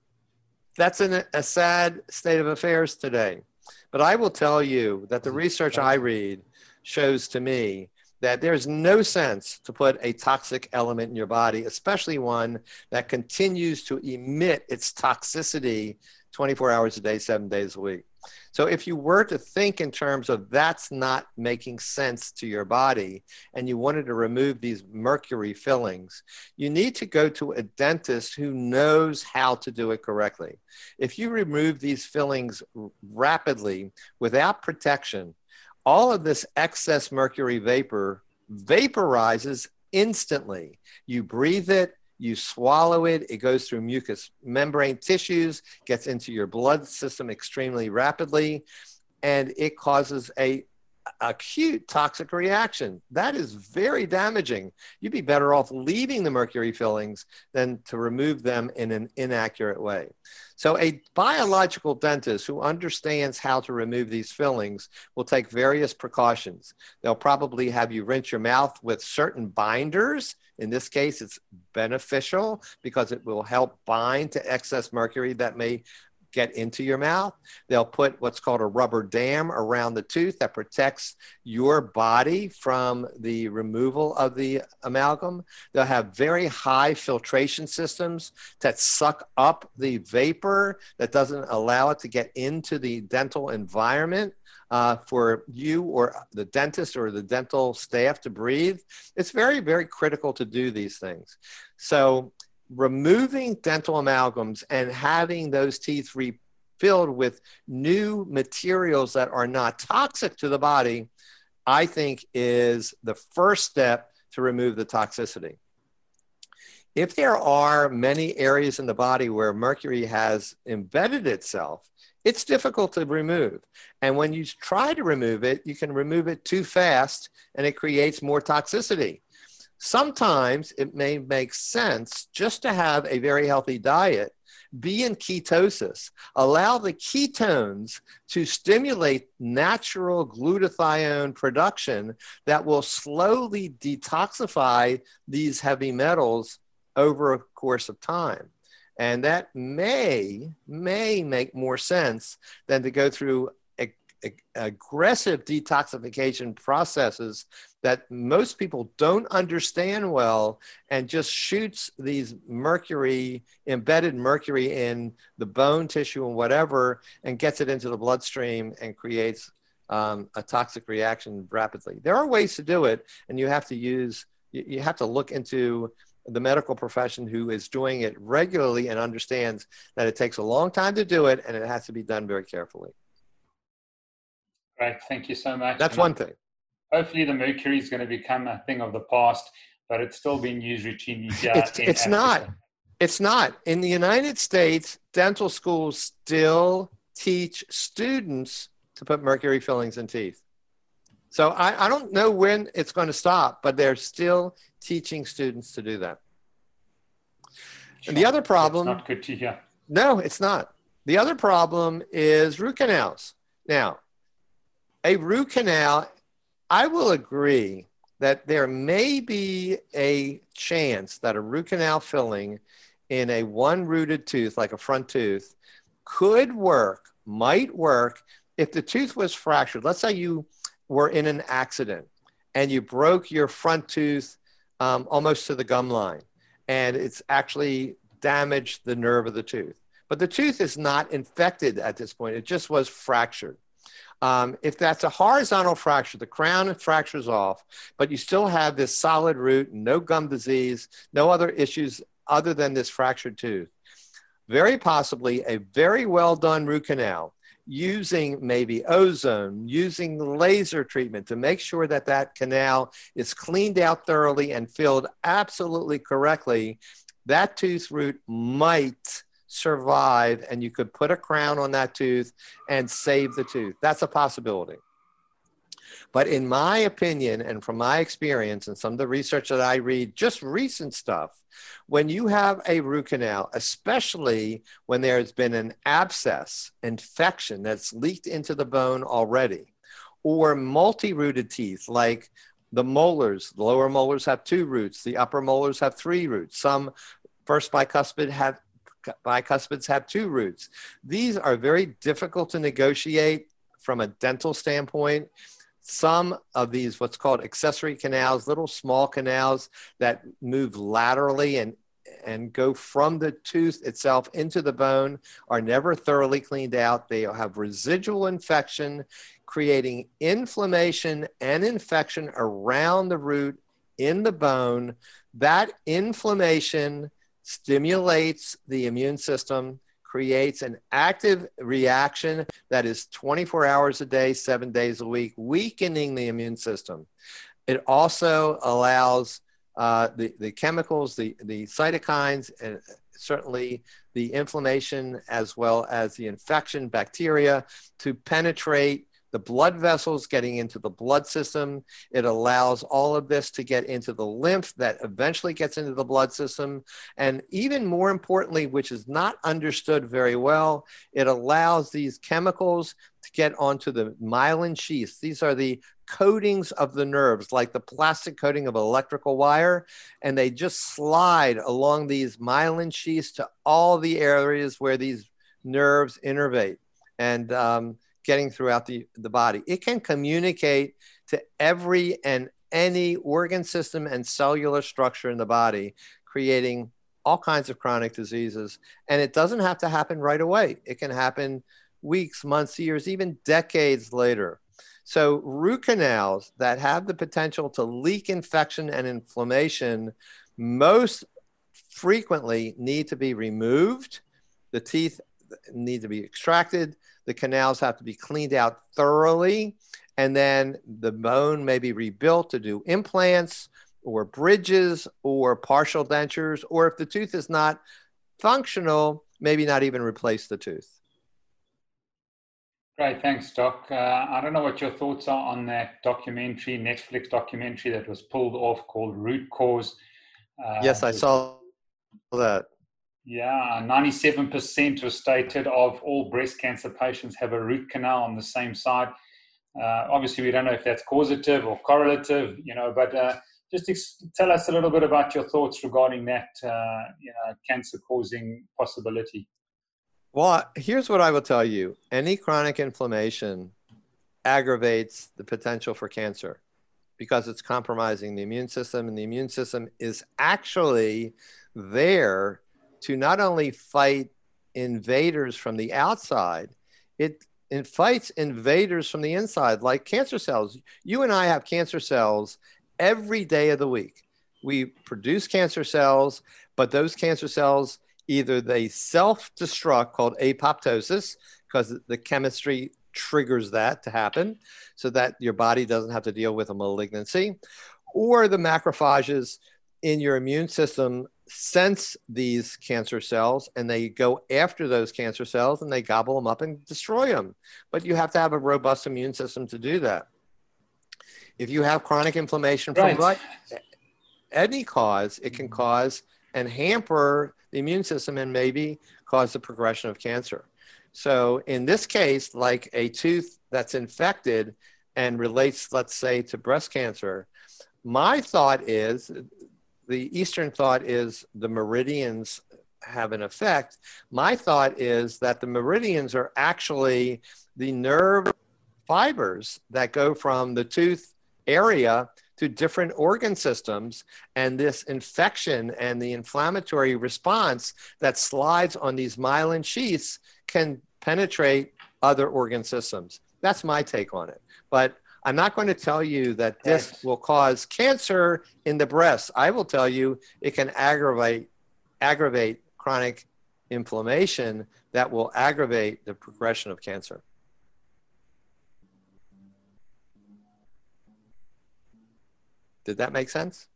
That's an, a sad state of affairs today. But I will tell you that the research I read shows to me that there's no sense to put a toxic element in your body, especially one that continues to emit its toxicity twenty-four hours a day, seven days a week. So if you were to think in terms of that's not making sense to your body and you wanted to remove these mercury fillings, you need to go to a dentist who knows how to do it correctly. If you remove these fillings rapidly without protection, all of this excess mercury vapor vaporizes instantly. You breathe it, you swallow it, it goes through mucous membrane tissues, gets into your blood system extremely rapidly, and it causes a acute toxic reaction. That is very damaging. You'd be better off leaving the mercury fillings than to remove them in an inaccurate way. So a biological dentist who understands how to remove these fillings will take various precautions. They'll probably have you rinse your mouth with certain binders. In this case, it's beneficial because it will help bind to excess mercury that may get into your mouth. They'll put what's called a rubber dam around the tooth that protects your body from the removal of the amalgam. They'll have very high filtration systems that suck up the vapor that doesn't allow it to get into the dental environment uh, for you or the dentist or the dental staff to breathe. It's very, very critical to do these things. So removing dental amalgams and having those teeth refilled with new materials that are not toxic to the body, I think is the first step to remove the toxicity. If there are many areas in the body where mercury has embedded itself, it's difficult to remove. And when you try to remove it, you can remove it too fast and it creates more toxicity. Sometimes it may make sense just to have a very healthy diet, be in ketosis, allow the ketones to stimulate natural glutathione production that will slowly detoxify these heavy metals over a course of time. And that may, may make more sense than to go through ag- ag- aggressive detoxification processes that most people don't understand well and just shoots these mercury, embedded mercury in the bone tissue and whatever, and gets it into the bloodstream and creates um, a toxic reaction rapidly. There are ways to do it, and you have to use, you have to look into the medical profession who is doing it regularly and understands that it takes a long time to do it and it has to be done very carefully. Great, thank you so much. That's and one thing. Hopefully the mercury is going to become a thing of the past, but it's still being used routinely here It's, in it's Africa. not. It's not. In the United States, dental schools still teach students to put mercury fillings in teeth. So I, I don't know when it's going to stop, but they're still teaching students to do that. Sure. And the other problem... That's not good to hear. No, it's not. The other problem is root canals. Now, a root canal, I will agree that there may be a chance that a root canal filling in a one-rooted tooth, like a front tooth, could work, might work, if the tooth was fractured. Let's say you were in an accident and you broke your front tooth um, almost to the gum line, and it's actually damaged the nerve of the tooth. But the tooth is not infected at this point. It just was fractured. Um, if that's a horizontal fracture, the crown fractures off, but you still have this solid root, no gum disease, no other issues other than this fractured tooth. Very possibly a very well done root canal using maybe ozone, using laser treatment to make sure that that canal is cleaned out thoroughly and filled absolutely correctly. That tooth root might survive, and you could put a crown on that tooth and save the tooth. That's a possibility. But in my opinion, and from my experience and some of the research that I read, just recent stuff, when you have a root canal, especially when there's been an abscess, infection that's leaked into the bone already, or multi-rooted teeth, like the molars, the lower molars have two roots, the upper molars have three roots, some first bicuspid have bicuspids have two roots. These are very difficult to negotiate from a dental standpoint. Some of these, what's called accessory canals, little small canals that move laterally and, and go from the tooth itself into the bone, are never thoroughly cleaned out. They have residual infection, creating inflammation and infection around the root in the bone. That inflammation stimulates the immune system, creates an active reaction that is twenty-four hours a day, seven days a week, weakening the immune system. It also allows uh, the, the chemicals, the, the cytokines, and certainly the inflammation as well as the infection bacteria to penetrate the blood vessels, getting into the blood system. It allows all of this to get into the lymph that eventually gets into the blood system. And even more importantly, which is not understood very well, it allows these chemicals to get onto the myelin sheaths. These are the coatings of the nerves, like the plastic coating of electrical wire, and they just slide along these myelin sheaths to all the areas where these nerves innervate. And um, getting throughout the, the body. It can communicate to every and any organ system and cellular structure in the body, creating all kinds of chronic diseases. And it doesn't have to happen right away. It can happen weeks, months, years, even decades later. So root canals that have the potential to leak infection and inflammation most frequently need to be removed. The teeth need to be extracted. The canals have to be cleaned out thoroughly, and then the bone may be rebuilt to do implants or bridges or partial dentures, or if the tooth is not functional, maybe not even replace the tooth. Great, thanks, Doc. Uh, I don't know what your thoughts are on that documentary, Netflix documentary that was pulled off called Root Cause. Uh, yes, I saw that. Yeah, ninety-seven percent was stated of all breast cancer patients have a root canal on the same side. Uh, obviously, we don't know if that's causative or correlative, you know, but uh, just ex- tell us a little bit about your thoughts regarding that, uh, you know, cancer-causing possibility. Well, here's what I will tell you. Any chronic inflammation aggravates the potential for cancer because it's compromising the immune system, and the immune system is actually there to not only fight invaders from the outside, it, it fights invaders from the inside, like cancer cells. You and I have cancer cells every day of the week. We produce cancer cells, but those cancer cells, either they self-destruct, called apoptosis, because the chemistry triggers that to happen so that your body doesn't have to deal with a malignancy, or the macrophages in your immune system sense these cancer cells, and they go after those cancer cells and they gobble them up and destroy them. But you have to have a robust immune system to do that. If you have chronic inflammation from Right. like any cause, it can cause and hamper the immune system and maybe cause the progression of cancer. So in this case, like a tooth that's infected and relates, let's say, to breast cancer, my thought is, the Eastern thought is the meridians have an effect. My thought is that the meridians are actually the nerve fibers that go from the tooth area to different organ systems, and this infection and the inflammatory response that slides on these myelin sheaths can penetrate other organ systems. That's my take on it. But I'm not going to tell you that this Right. will cause cancer in the breast. I will tell you it can aggravate, aggravate chronic inflammation that will aggravate the progression of cancer. Did that make sense?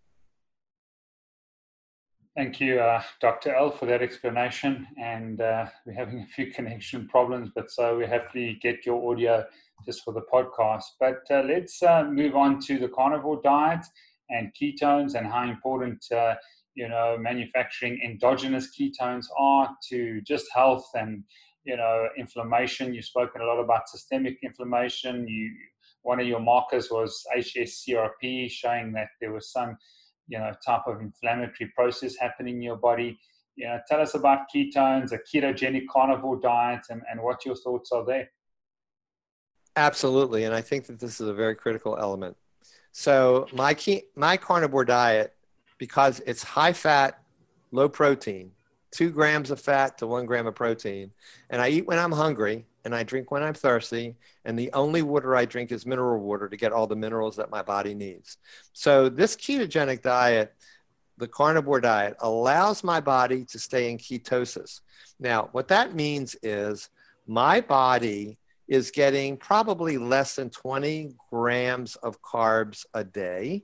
Thank you, uh, Doctor L, for that explanation. And uh, we're having a few connection problems, but so we hopefully get your audio just for the podcast. But uh, let's uh, move on to the carnivore diet and ketones and how important uh, you know manufacturing endogenous ketones are to just health and you know inflammation. You've spoken a lot about systemic inflammation. You one of your markers was H S C R P, showing that there was some you know, type of inflammatory process happening in your body. You know, tell us about ketones, a ketogenic carnivore diet, and, and what your thoughts are there. Absolutely. And I think that this is a very critical element. So my key, my carnivore diet, because it's high fat, low protein, two grams of fat to one gram of protein, and I eat when I'm hungry and I drink when I'm thirsty, and the only water I drink is mineral water to get all the minerals that my body needs. So this ketogenic diet, the carnivore diet, allows my body to stay in ketosis. Now, what that means is my body is getting probably less than twenty grams of carbs a day.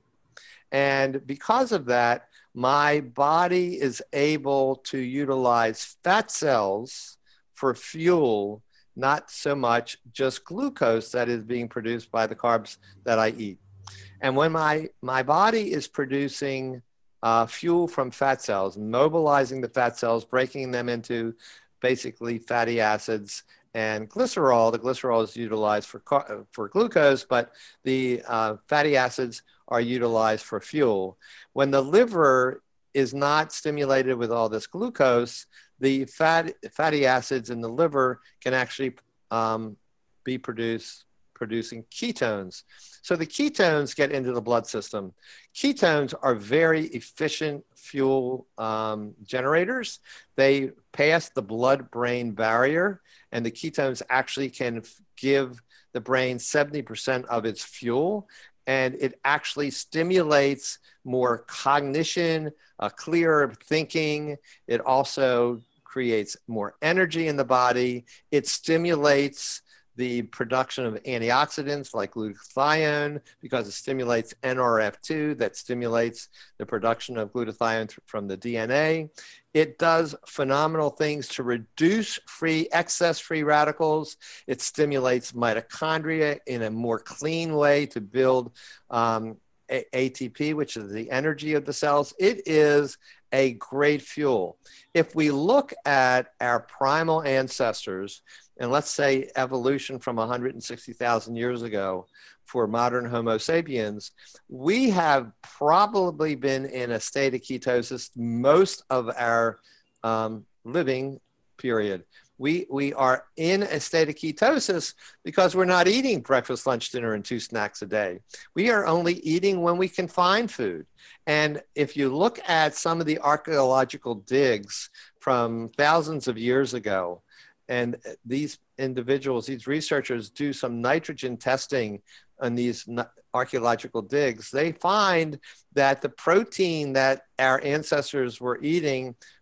And because of that, my body is able to utilize fat cells for fuel, not so much just glucose that is being produced by the carbs that I eat. And when my, my body is producing uh, fuel from fat cells, mobilizing the fat cells, breaking them into basically fatty acids and glycerol, the glycerol is utilized for, for glucose, but the uh, fatty acids are utilized for fuel. When the liver is not stimulated with all this glucose, the fat, fatty acids in the liver can actually um, be produced, producing ketones. So the ketones get into the blood system. Ketones are very efficient fuel um, generators. They pass the blood-brain barrier, and the ketones actually can give the brain seventy percent of its fuel, and it actually stimulates more cognition, uh, clearer thinking. It also creates more energy in the body. It stimulates the production of antioxidants like glutathione because it stimulates N R F two that stimulates the production of glutathione from the D N A. It does phenomenal things to reduce free excess free radicals. It stimulates mitochondria in a more clean way to build um, A T P, which is the energy of the cells. It is a great fuel. If we look at our primal ancestors, and let's say evolution from one hundred sixty thousand years ago for modern Homo sapiens, we have probably been in a state of ketosis most of our um, living period. We, we are in a state of ketosis because we're not eating breakfast, lunch, dinner, and two snacks a day. We are only eating when we can find food. And if you look at some of the archaeological digs from thousands of years ago, and these individuals, these researchers do some nitrogen testing on these archaeological digs, they find that the protein that our ancestors were eating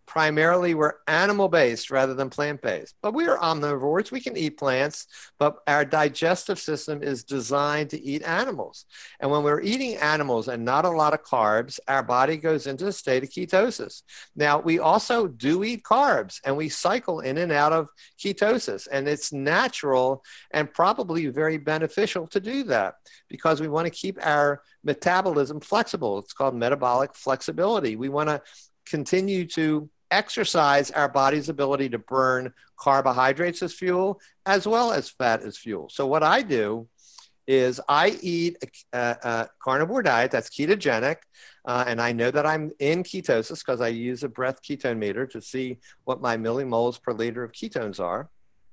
primarily were animal-based rather than plant-based. But we are omnivores. We can eat plants, but our digestive system is designed to eat animals. And when we're eating animals and not a lot of carbs, our body goes into a state of ketosis. Now, we also do eat carbs, and we cycle in and out of ketosis. And it's natural and probably very beneficial to do that because we want to keep our metabolism flexible. It's called metabolic flexibility. We want to continue to exercise our body's ability to burn carbohydrates as fuel as well as fat as fuel. So what I do is I eat a, a, a carnivore diet that's ketogenic, uh, and I know that I'm in ketosis because I use a breath ketone meter to see what my millimoles per liter of ketones are.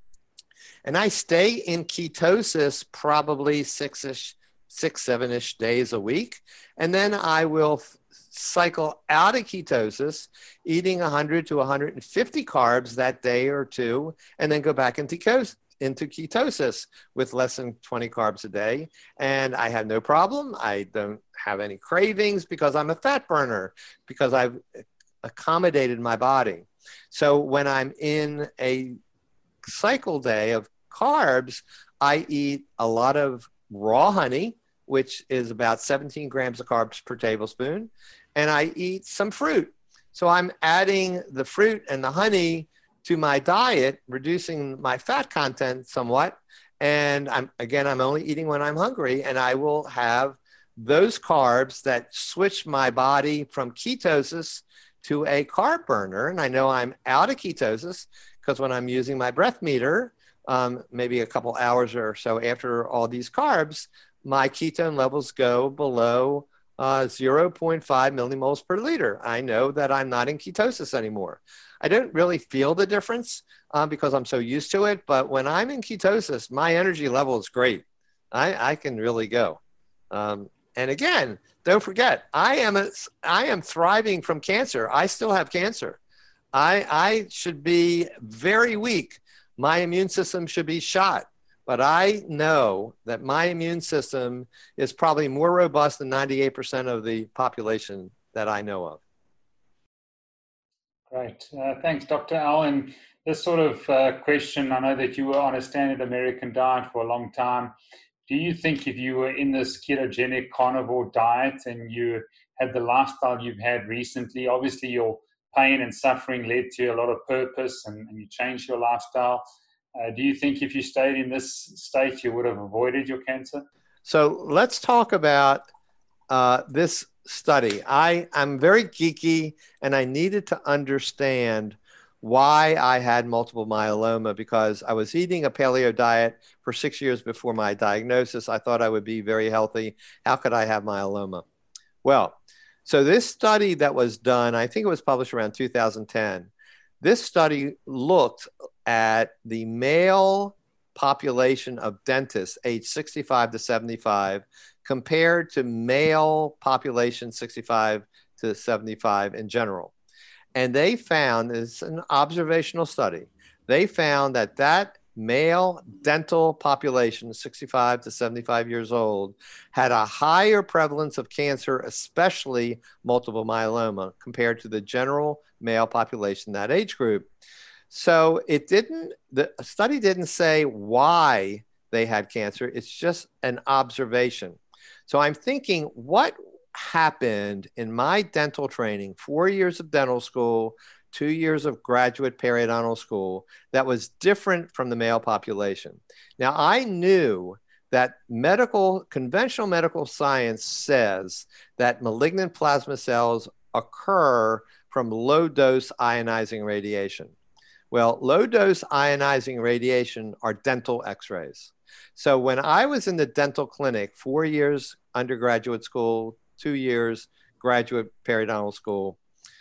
And I stay in ketosis probably six-ish, six, seven-ish days a week. And then I will cycle out of ketosis, eating one hundred to one hundred fifty carbs that day or two, and then go back into ketosis. into ketosis with less than twenty carbs a day. And I have no problem. I don't have any cravings because I'm a fat burner, because I've accommodated my body. So when I'm in a cycle day of carbs, I eat a lot of raw honey, which is about seventeen grams of carbs per tablespoon. And I eat some fruit. So I'm adding the fruit and the honey to my diet, reducing my fat content somewhat. And I'm, again, I'm only eating when I'm hungry, and I will have those carbs that switch my body from ketosis to a carb burner. And I know I'm out of ketosis because when I'm using my breath meter, um, maybe a couple hours or so after all these carbs, my ketone levels go below uh, zero point five millimoles per liter. I know that I'm not in ketosis anymore. I don't really feel the difference uh, because I'm so used to it. But when I'm in ketosis, my energy level is great. I, I can really go. Um, and again, don't forget, I am a, I am thriving from cancer. I still have cancer. I, I should be very weak. My immune system should be shot. But I know that my immune system is probably more robust than ninety-eight percent of the population that I know of. Great. Uh, thanks, Doctor Al. And this sort of uh, question, I know that you were on a standard American diet for a long time. Do you think if you were in this ketogenic carnivore diet and you had the lifestyle you've had recently, obviously your pain and suffering led to a lot of purpose and, and you changed your lifestyle. Uh, do you think if you stayed in this state, you would have avoided your cancer? So let's talk about uh, this study. I, I'm very geeky, and I needed to understand why I had multiple myeloma because I was eating a paleo diet for six years before my diagnosis. I thought I would be very healthy. How could I have myeloma? Well, so this study that was done, I think it was published around two thousand ten. This study looked at the male population of dentists aged sixty-five to seventy-five compared to male population sixty-five to seventy-five in general. And they found, it's an observational study, they found that that male dental population, sixty-five to seventy-five years old, had a higher prevalence of cancer, especially multiple myeloma, compared to the general male population in that age group. So it didn't, the study didn't say why they had cancer. It's just an observation. So I'm thinking, what happened in my dental training, four years of dental school, two years of graduate periodontal school, that was different from the male population? Now, I knew that medical, conventional medical science says that malignant plasma cells occur from low-dose ionizing radiation. Well, low-dose ionizing radiation are dental x-rays. So when I was in the dental clinic, four years undergraduate school, two years graduate periodontal school,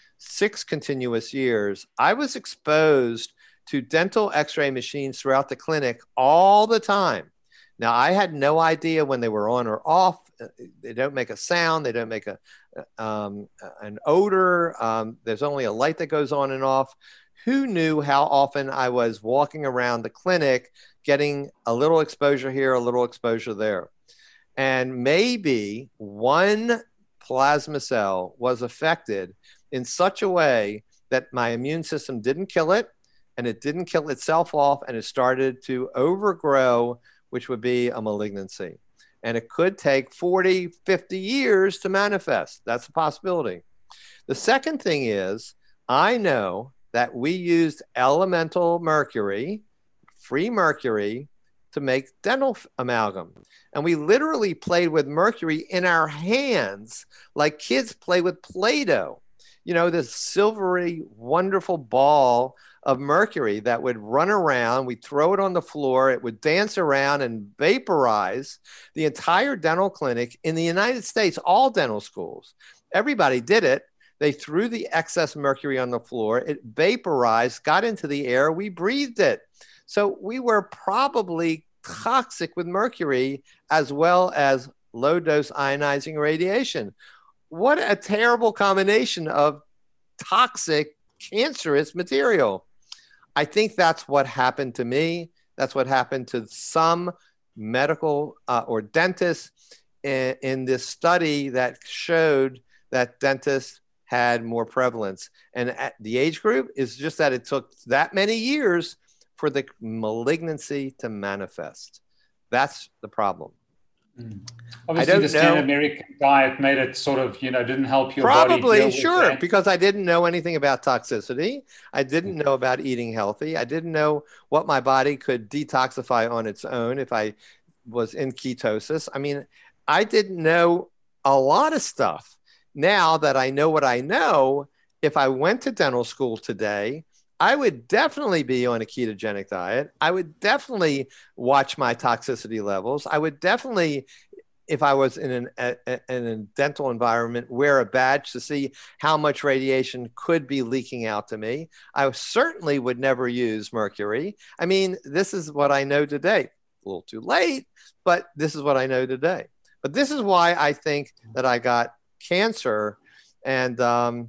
six continuous years, I was exposed to dental x-ray machines throughout the clinic all the time. Now, I had no idea when they were on or off. They don't make a sound. They don't make a, um, an odor. Um, there's only a light that goes on and off. Who knew how often I was walking around the clinic getting a little exposure here, a little exposure there? And maybe one plasma cell was affected in such a way that my immune system didn't kill it, and it didn't kill itself off, and it started to overgrow, which would be a malignancy. And it could take forty, fifty years to manifest. That's a possibility. The second thing is, I know that we used elemental mercury, free mercury, to make dental amalgam. And we literally played with mercury in our hands like kids play with Play-Doh. You know, this silvery, wonderful ball of mercury that would run around. We'd throw it on the floor. It would dance around and vaporize the entire dental clinic in the United States, all dental schools. Everybody did it. They threw the excess mercury on the floor. It vaporized, got into the air. We breathed it. So we were probably toxic with mercury as well as low dose ionizing radiation. What a terrible combination of toxic, cancerous material. I think that's what happened to me. That's what happened to some medical uh, or dentists in, in this study that showed that dentists had more prevalence. And at the age group is just that it took that many years for the malignancy to manifest. That's the problem. Mm. Obviously, the standard American diet made it sort of, you know, didn't help your Probably, body. Probably, sure, because I didn't know anything about toxicity. I didn't know about eating healthy. I didn't know what my body could detoxify on its own if I was in ketosis. I mean, I didn't know a lot of stuff. Now that I know what I know, if I went to dental school today, I would definitely be on a ketogenic diet. I would definitely watch my toxicity levels. I would definitely, if I was in an, a, in a dental environment, wear a badge to see how much radiation could be leaking out to me. I certainly would never use mercury. I mean, this is what I know today. A little too late, but this is what I know today. But this is why I think that I got cancer. And, um,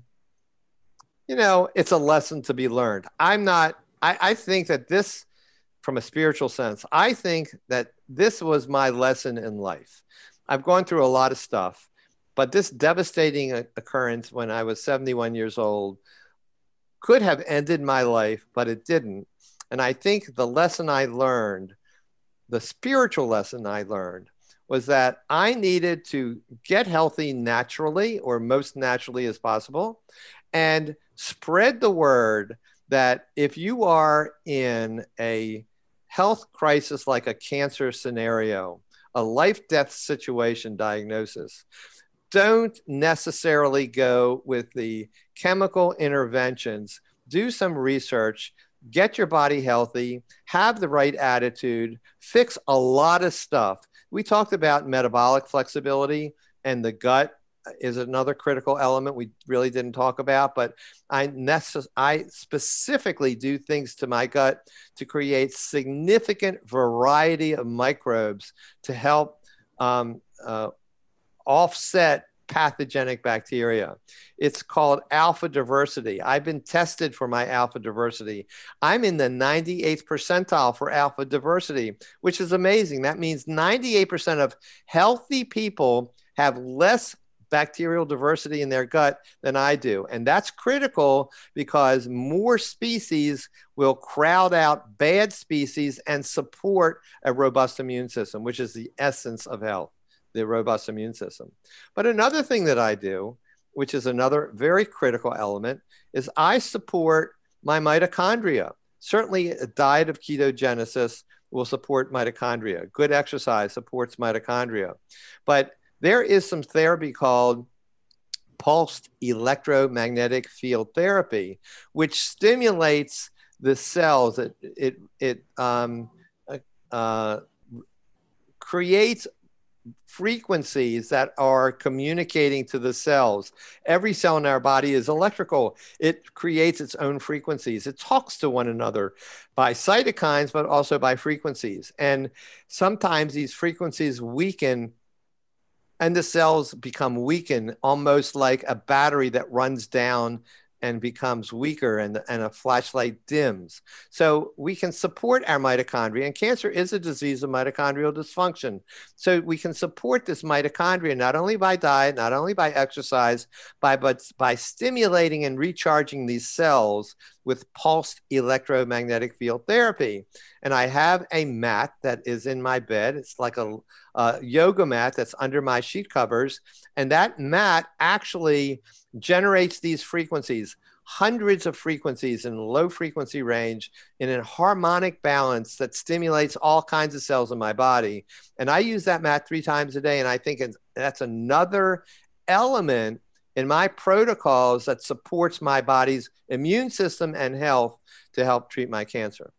you know, it's a lesson to be learned. I'm not, I, I think that this, from a spiritual sense, I think that this was my lesson in life. I've gone through a lot of stuff, but this devastating occurrence when I was seventy-one years old could have ended my life, but it didn't. And I think the lesson I learned, the spiritual lesson I learned, was that I needed to get healthy naturally, or most naturally as possible, and spread the word that if you are in a health crisis like a cancer scenario, a life-death situation diagnosis, don't necessarily go with the chemical interventions. Do some research, get your body healthy, have the right attitude, fix a lot of stuff. We talked about metabolic flexibility, and the gut is another critical element we really didn't talk about, but I, necess- I specifically do things to my gut to create significant variety of microbes to help um, uh, offset pathogenic bacteria. It's called alpha diversity. I've been tested for my alpha diversity. I'm in the ninety-eighth percentile for alpha diversity, which is amazing. That means ninety-eight percent of healthy people have less bacterial diversity in their gut than I do. And that's critical because more species will crowd out bad species and support a robust immune system, which is the essence of health, the robust immune system. But another thing that I do, which is another very critical element, is I support my mitochondria. Certainly a diet of ketogenesis will support mitochondria. Good exercise supports mitochondria. But there is some therapy called pulsed electromagnetic field therapy, which stimulates the cells. It, it, it um, uh, creates frequencies that are communicating to the cells. Every cell in our body is electrical. It creates its own frequencies. It talks to one another by cytokines, but also by frequencies. And sometimes these frequencies weaken and the cells become weakened, almost like a battery that runs down and becomes weaker, and, and a flashlight dims. So we can support our mitochondria, and cancer is a disease of mitochondrial dysfunction. So we can support this mitochondria not only by diet, not only by exercise, by, but by stimulating and recharging these cells with pulsed electromagnetic field therapy. And I have a mat that is in my bed. It's like a, a yoga mat that's under my sheet covers. And that mat actually generates these frequencies, hundreds of frequencies in low frequency range in a harmonic balance that stimulates all kinds of cells in my body. And I use that mat three times a day. And I think it's, that's another element in my protocols that supports my body's immune system and health to help treat my cancer.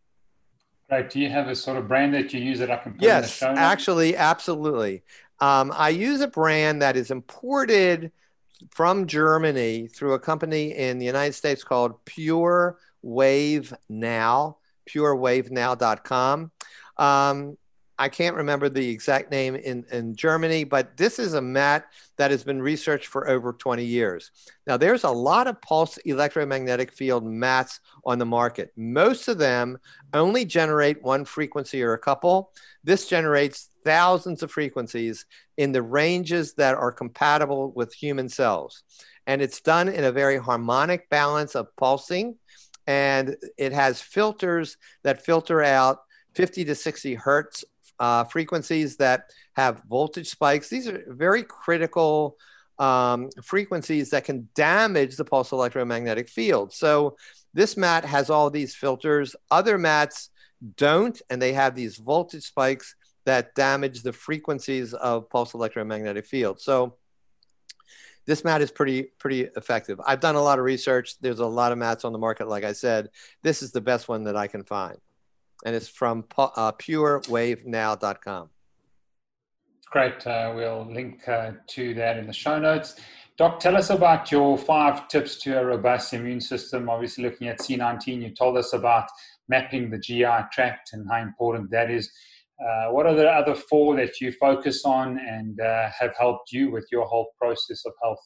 Right. Do you have a sort of brand that you use that I can put yes, in the show notes? Actually, absolutely. Um, I use a brand that is imported from Germany through a company in the United States called Pure Wave Now, pure wave now dot com. Um, I can't remember the exact name in, in Germany, but this is a mat that has been researched for over twenty years. Now, there's a lot of pulse electromagnetic field mats on the market. Most of them only generate one frequency or a couple. This generates thousands of frequencies in the ranges that are compatible with human cells. And it's done in a very harmonic balance of pulsing. And it has filters that filter out fifty to sixty hertz Uh, frequencies that have voltage spikes. These are very critical um, frequencies that can damage the pulse electromagnetic field. So this mat has all these filters. Other mats don't, and they have these voltage spikes that damage the frequencies of pulse electromagnetic field. So this mat is pretty, pretty effective. I've done a lot of research. There's a lot of mats on the market. Like I said, this is the best one that I can find. And it's from uh, pure wave now dot com. Great. Uh, we'll link uh, to that in the show notes. Doc, tell us about your five tips to a robust immune system. Obviously, looking at C nineteen, you told us about mapping the G I tract and how important that is. Uh, what are the other four that you focus on and uh, have helped you with your whole process of health?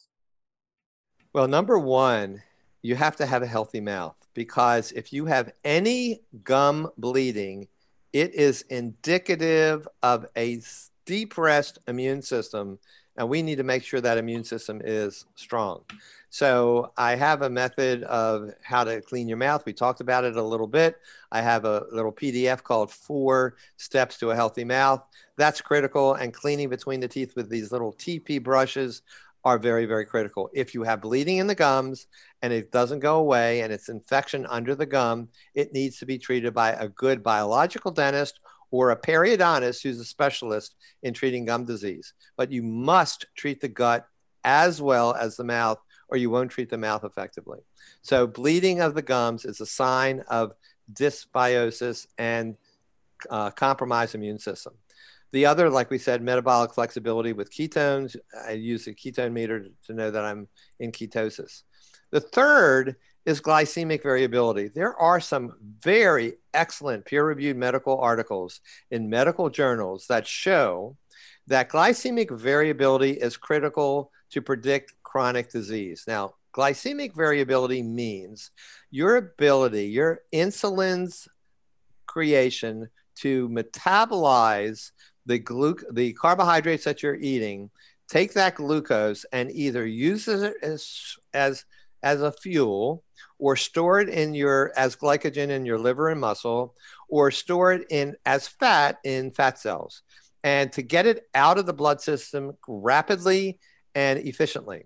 Well, number one, you have to have a healthy mouth, because if you have any gum bleeding, it is indicative of a depressed immune system, and we need to make sure that immune system is strong. So I have a method of how to clean your mouth. We talked about it a little bit. I have a little P D F called Four Steps to a Healthy Mouth. That's critical, and cleaning between the teeth with these little T P brushes are very, very critical. If you have bleeding in the gums and it doesn't go away and it's infection under the gum, it needs to be treated by a good biological dentist or a periodontist who's a specialist in treating gum disease. But you must treat the gut as well as the mouth, or you won't treat the mouth effectively. So bleeding of the gums is a sign of dysbiosis and uh, compromised immune system. The other, like we said, metabolic flexibility with ketones. I use a ketone meter to know that I'm in ketosis. The third is glycemic variability. There are some very excellent peer-reviewed medical articles in medical journals that show that glycemic variability is critical to predict chronic disease. Now, glycemic variability means your ability, your insulin's creation to metabolize the glu- the carbohydrates that you're eating, take that glucose and either use it as, as, as a fuel, or store it in your as glycogen in your liver and muscle, or store it in as fat in fat cells, and to get it out of the blood system rapidly and efficiently.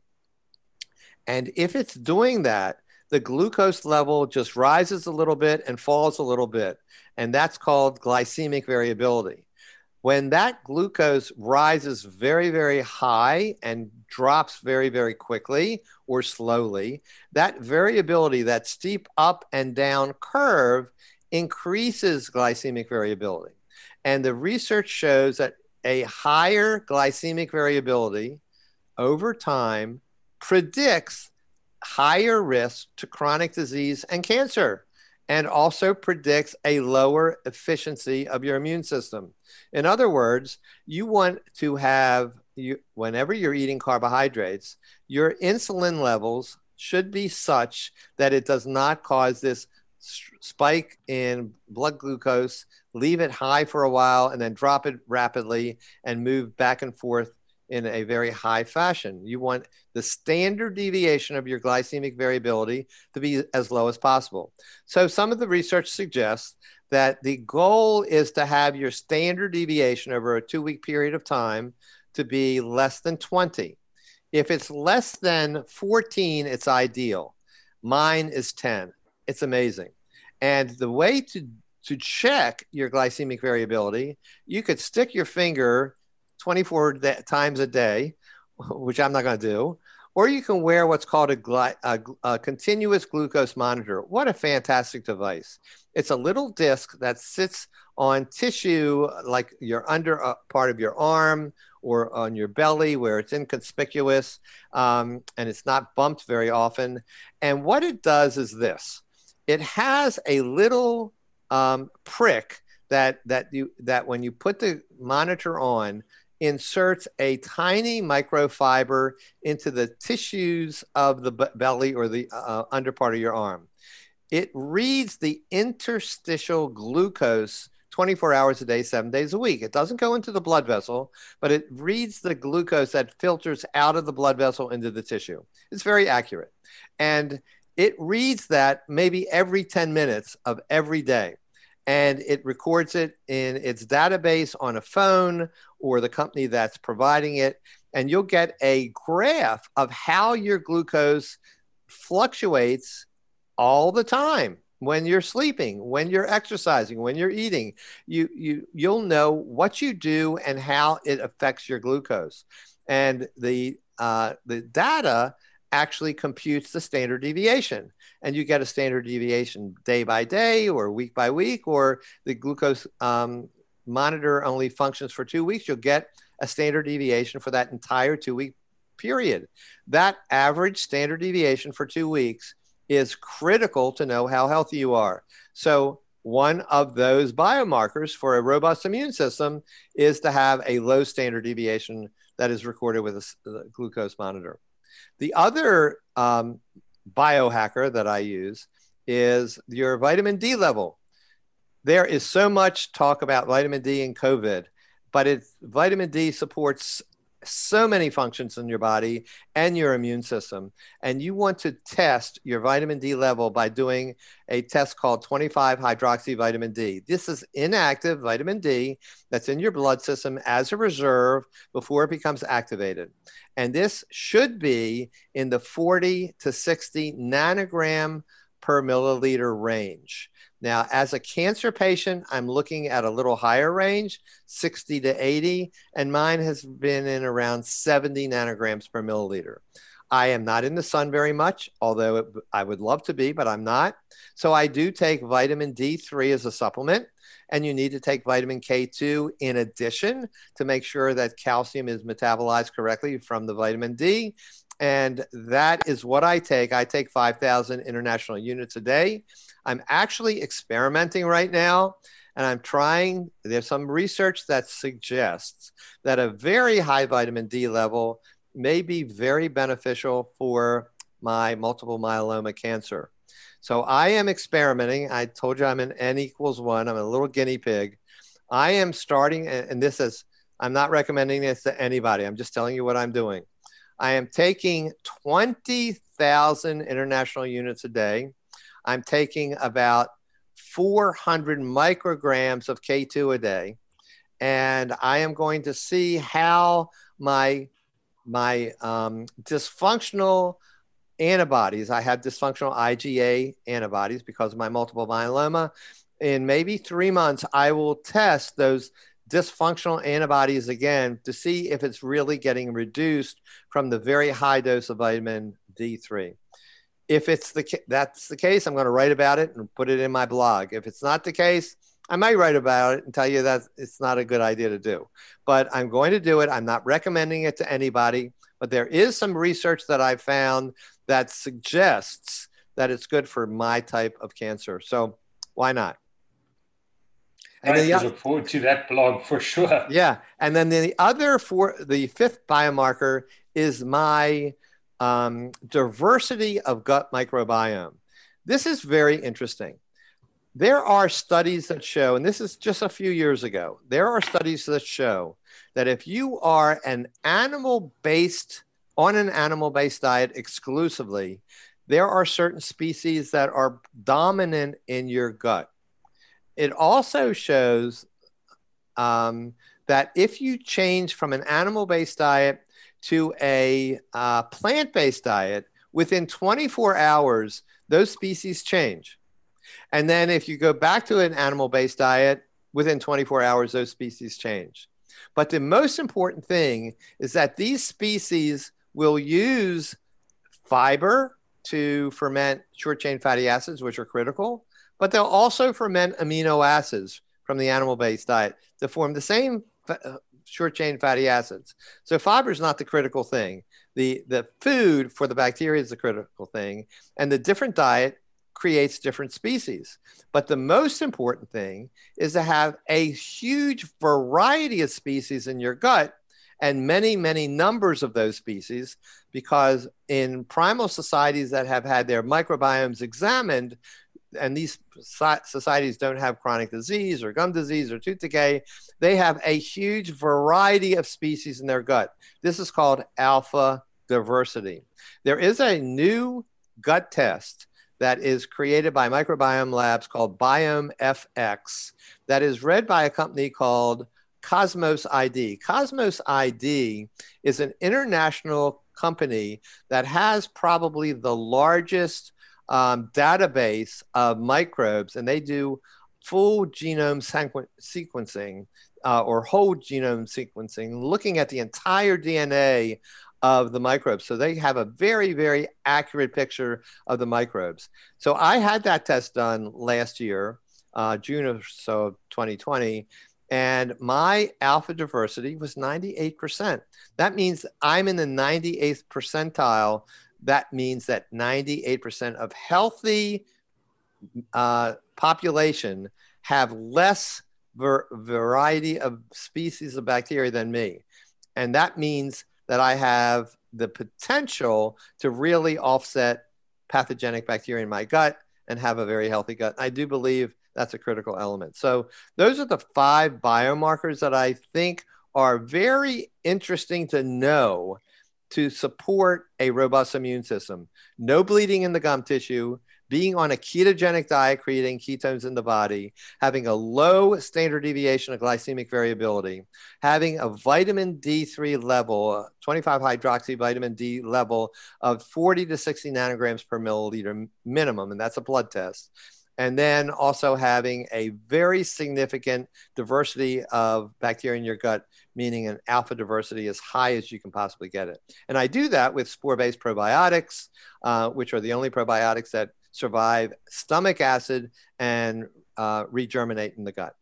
And if it's doing that, the glucose level just rises a little bit and falls a little bit, and that's called glycemic variability. When that glucose rises very, very high and drops very, very quickly or slowly, that variability, that steep up and down curve, increases glycemic variability. And the research shows that a higher glycemic variability over time predicts higher risk to chronic disease and cancer, and also predicts a lower efficiency of your immune system. In other words, you want to have, you, whenever you're eating carbohydrates, your insulin levels should be such that it does not cause this spike in blood glucose, leave it high for a while, and then drop it rapidly and move back and forth in a very high fashion. You want the standard deviation of your glycemic variability to be as low as possible. So some of the research suggests that the goal is to have your standard deviation over a two-week period of time to be less than twenty. If it's less than fourteen, it's ideal. Mine is ten. It's amazing. And the way to, to check your glycemic variability, you could stick your finger twenty-four times a day, which I'm not going to do, or you can wear what's called a, gly- a, a continuous glucose monitor. What a fantastic device. It's a little disc that sits on tissue like your under uh, part of your arm or on your belly where it's inconspicuous, um, and it's not bumped very often. And what it does is this. It has a little um, prick that, that, you, that when you put the monitor on, inserts a tiny microfiber into the tissues of the b- belly or the uh, under part of your arm. It reads the interstitial glucose twenty-four hours a day, seven days a week. It doesn't go into the blood vessel, but it reads the glucose that filters out of the blood vessel into the tissue. It's very accurate. And it reads that maybe every ten minutes of every day. And it records it in its database on a phone or the company that's providing it. And you'll get a graph of how your glucose fluctuates all the time. When you're sleeping, when you're exercising, when you're eating, you, you, you'll know what you do and how it affects your glucose. And the, uh, the data actually computes the standard deviation. And you get a standard deviation day by day or week by week, or the glucose um, monitor only functions for two weeks. You'll get a standard deviation for that entire two-week period. That average standard deviation for two weeks is critical to know how healthy you are. So one of those biomarkers for a robust immune system is to have a low standard deviation that is recorded with a, a glucose monitor. The other um, biohacker that I use is your vitamin D level. There is so much talk about vitamin D in COVID, but it, vitamin D supports so many functions in your body and your immune system. And you want to test your vitamin D level by doing a test called twenty-five hydroxy vitamin D. This is inactive vitamin D that's in your blood system as a reserve before it becomes activated. And this should be in the forty to sixty nanogram per milliliter range. Now, as a cancer patient, I'm looking at a little higher range, sixty to eighty, and mine has been in around seventy nanograms per milliliter. I am not in the sun very much, although it, I would love to be, but I'm not. So I do take vitamin D three as a supplement, and you need to take vitamin K two in addition to make sure that calcium is metabolized correctly from the vitamin D. And that is what I take. I take five thousand international units a day. I'm actually experimenting right now, and I'm trying, there's some research that suggests that a very high vitamin D level may be very beneficial for my multiple myeloma cancer. So I am experimenting. I told you I'm an N equals one. I'm a little guinea pig. I am starting, and this is, I'm not recommending this to anybody. I'm just telling you what I'm doing. I am taking twenty thousand international units a day. I'm taking about four hundred micrograms of K two a day. And I am going to see how my, my um, dysfunctional antibodies, I have dysfunctional I G A antibodies because of my multiple myeloma. In maybe three months, I will test those dysfunctional antibodies again to see if it's really getting reduced from the very high dose of vitamin D three. If it's the that's the case, I'm going to write about it and put it in my blog. If it's not the case, I might write about it and tell you that it's not a good idea to do. But I'm going to do it. I'm not recommending it to anybody, but there is some research that I found that suggests that it's good for my type of cancer. So why not? And I look forward to that blog for sure. Yeah. And then the other for the fifth biomarker is my um, diversity of gut microbiome. This is very interesting. There are studies that show, and this is just a few years ago, there are studies that show that if you are an animal-based, on an animal-based diet exclusively, there are certain species that are dominant in your gut. It also shows um, that if you change from an animal-based diet to a uh, plant-based diet, within twenty-four hours, those species change. And then if you go back to an animal-based diet, within twenty-four hours, those species change. But the most important thing is that these species will use fiber to ferment short-chain fatty acids, which are critical, but they'll also ferment amino acids from the animal-based diet to form the same short-chain fatty acids. So fiber is not the critical thing. The, the food for the bacteria is the critical thing, and the different diet creates different species. But the most important thing is to have a huge variety of species in your gut and many, many numbers of those species, because in primal societies that have had their microbiomes examined, and these societies don't have chronic disease or gum disease or tooth decay, they have a huge variety of species in their gut. This is called alpha diversity. There is a new gut test that is created by Microbiome Labs called Biome F X that is read by a company called Cosmos I D. Cosmos I D is an international company that has probably the largest um, database of microbes, and they do full genome sequ- sequencing uh, or whole genome sequencing, looking at the entire D N A of the microbes. So they have a very, very accurate picture of the microbes. So I had that test done last year, uh, June or so of twenty twenty, and my alpha diversity was ninety-eight percent. That means I'm in the ninety-eighth percentile. That means that ninety-eight percent of healthy uh, population have less ver- variety of species of bacteria than me. And that means that I have the potential to really offset pathogenic bacteria in my gut and have a very healthy gut. I do believe that's a critical element. So those are the five biomarkers that I think are very interesting to know to support a robust immune system. No bleeding in the gum tissue, being on a ketogenic diet, creating ketones in the body, having a low standard deviation of glycemic variability, having a vitamin D three level, twenty-five hydroxy vitamin D level of forty to sixty nanograms per milliliter minimum, and that's a blood test. And then also having a very significant diversity of bacteria in your gut, meaning an alpha diversity as high as you can possibly get it. And I do that with spore-based probiotics, uh, which are the only probiotics that survive stomach acid and uh, regerminate in the gut.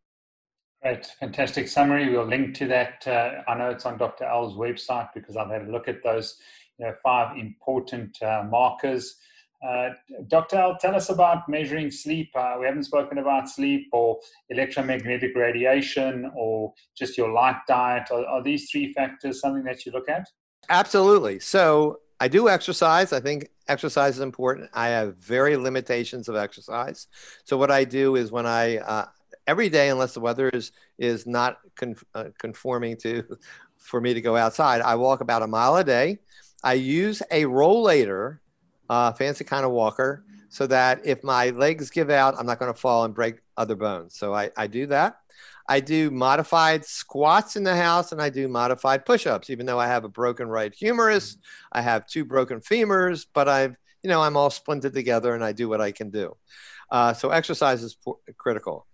Great, fantastic summary. We'll link to that. Uh, I know it's on Doctor L's website because I've had a look at those you know, five important uh, markers. Uh, Doctor L, tell us about measuring sleep. Uh, we haven't spoken about sleep or electromagnetic radiation or just your light diet. Are, are these three factors something that you look at? Absolutely. So I do exercise. I think exercise is important. I have very limitations of exercise. So what I do is when I, uh, every day, unless the weather is, is not con- uh, conforming to, for me to go outside, I walk about a mile a day. I use a rollator, uh, fancy kind of walker, so that if my legs give out, I'm not going to fall and break other bones. So I, I do that. I do modified squats in the house, and I do modified push-ups, even though I have a broken right humerus. I have two broken femurs, but I've, you know, I'm all splinted together and I do what I can do. Uh, so exercise is p- critical.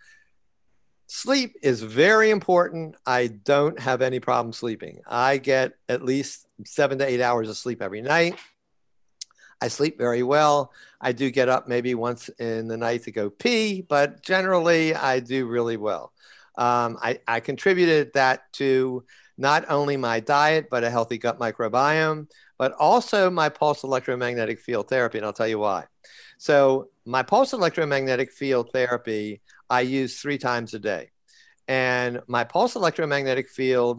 Sleep is very important. I don't have any problem sleeping. I get at least seven to eight hours of sleep every night. I sleep very well. I do get up maybe once in the night to go pee, but generally I do really well. Um, I, I contributed that to not only my diet, but a healthy gut microbiome, but also my pulse electromagnetic field therapy. And I'll tell you why. So my pulse electromagnetic field therapy, I use three times a day. And my pulse electromagnetic field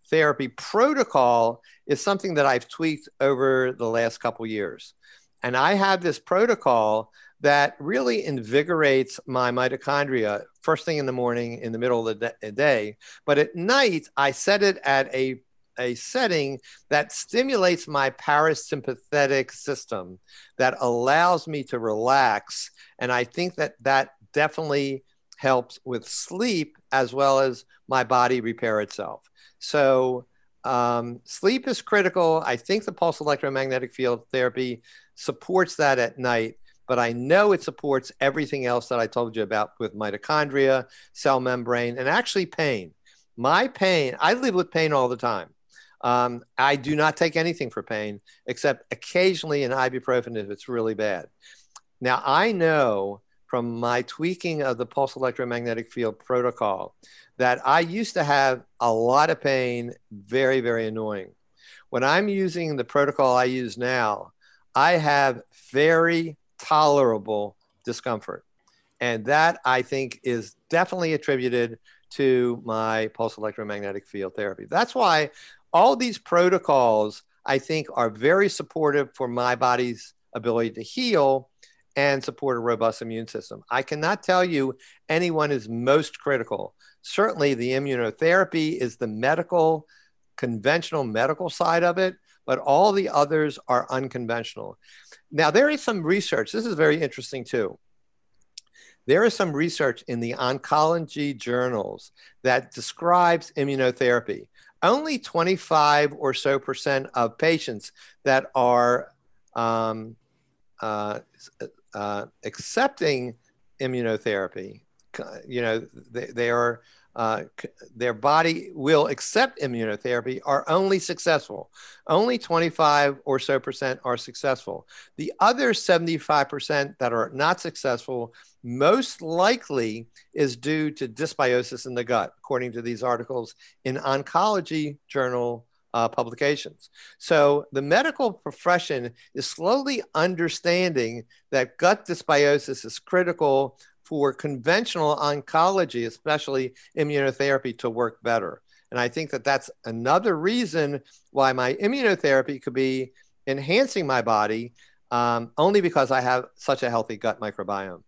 therapy protocol is something that I've tweaked over the last couple years. And I have this protocol that really invigorates my mitochondria first thing in the morning, in the middle of the day. But at night, I set it at a, a setting that stimulates my parasympathetic system, that allows me to relax. And I think that that definitely helps with sleep as well as my body repair itself. So um, sleep is critical. I think the pulse electromagnetic field therapy supports that at night, but I know it supports everything else that I told you about with mitochondria, cell membrane, and actually pain. My pain, I live with pain all the time. Um, I do not take anything for pain, except occasionally an ibuprofen if it's really bad. Now, I know from my tweaking of the pulse electromagnetic field protocol that I used to have a lot of pain, very, very annoying. When I'm using the protocol I use now, I have very tolerable discomfort. And that, I think, is definitely attributed to my pulse electromagnetic field therapy. That's why all these protocols, I think, are very supportive for my body's ability to heal and support a robust immune system. I cannot tell you anyone is most critical. Certainly, the immunotherapy is the medical, conventional medical side of it, but all the others are unconventional. Now, there is some research. This is very interesting, too. There is some research in the oncology journals that describes immunotherapy. Only twenty-five or so percent of patients that are um, uh, uh, accepting immunotherapy, you know, they, they are, uh, their body will accept immunotherapy, are only successful. Only twenty-five or so percent are successful. The other seventy-five percent that are not successful most likely is due to dysbiosis in the gut, according to these articles in oncology journal uh, publications. So the medical profession is slowly understanding that gut dysbiosis is critical for conventional oncology, especially immunotherapy, to work better. And I think that that's another reason why my immunotherapy could be enhancing my body, um, only because I have such a healthy gut microbiome.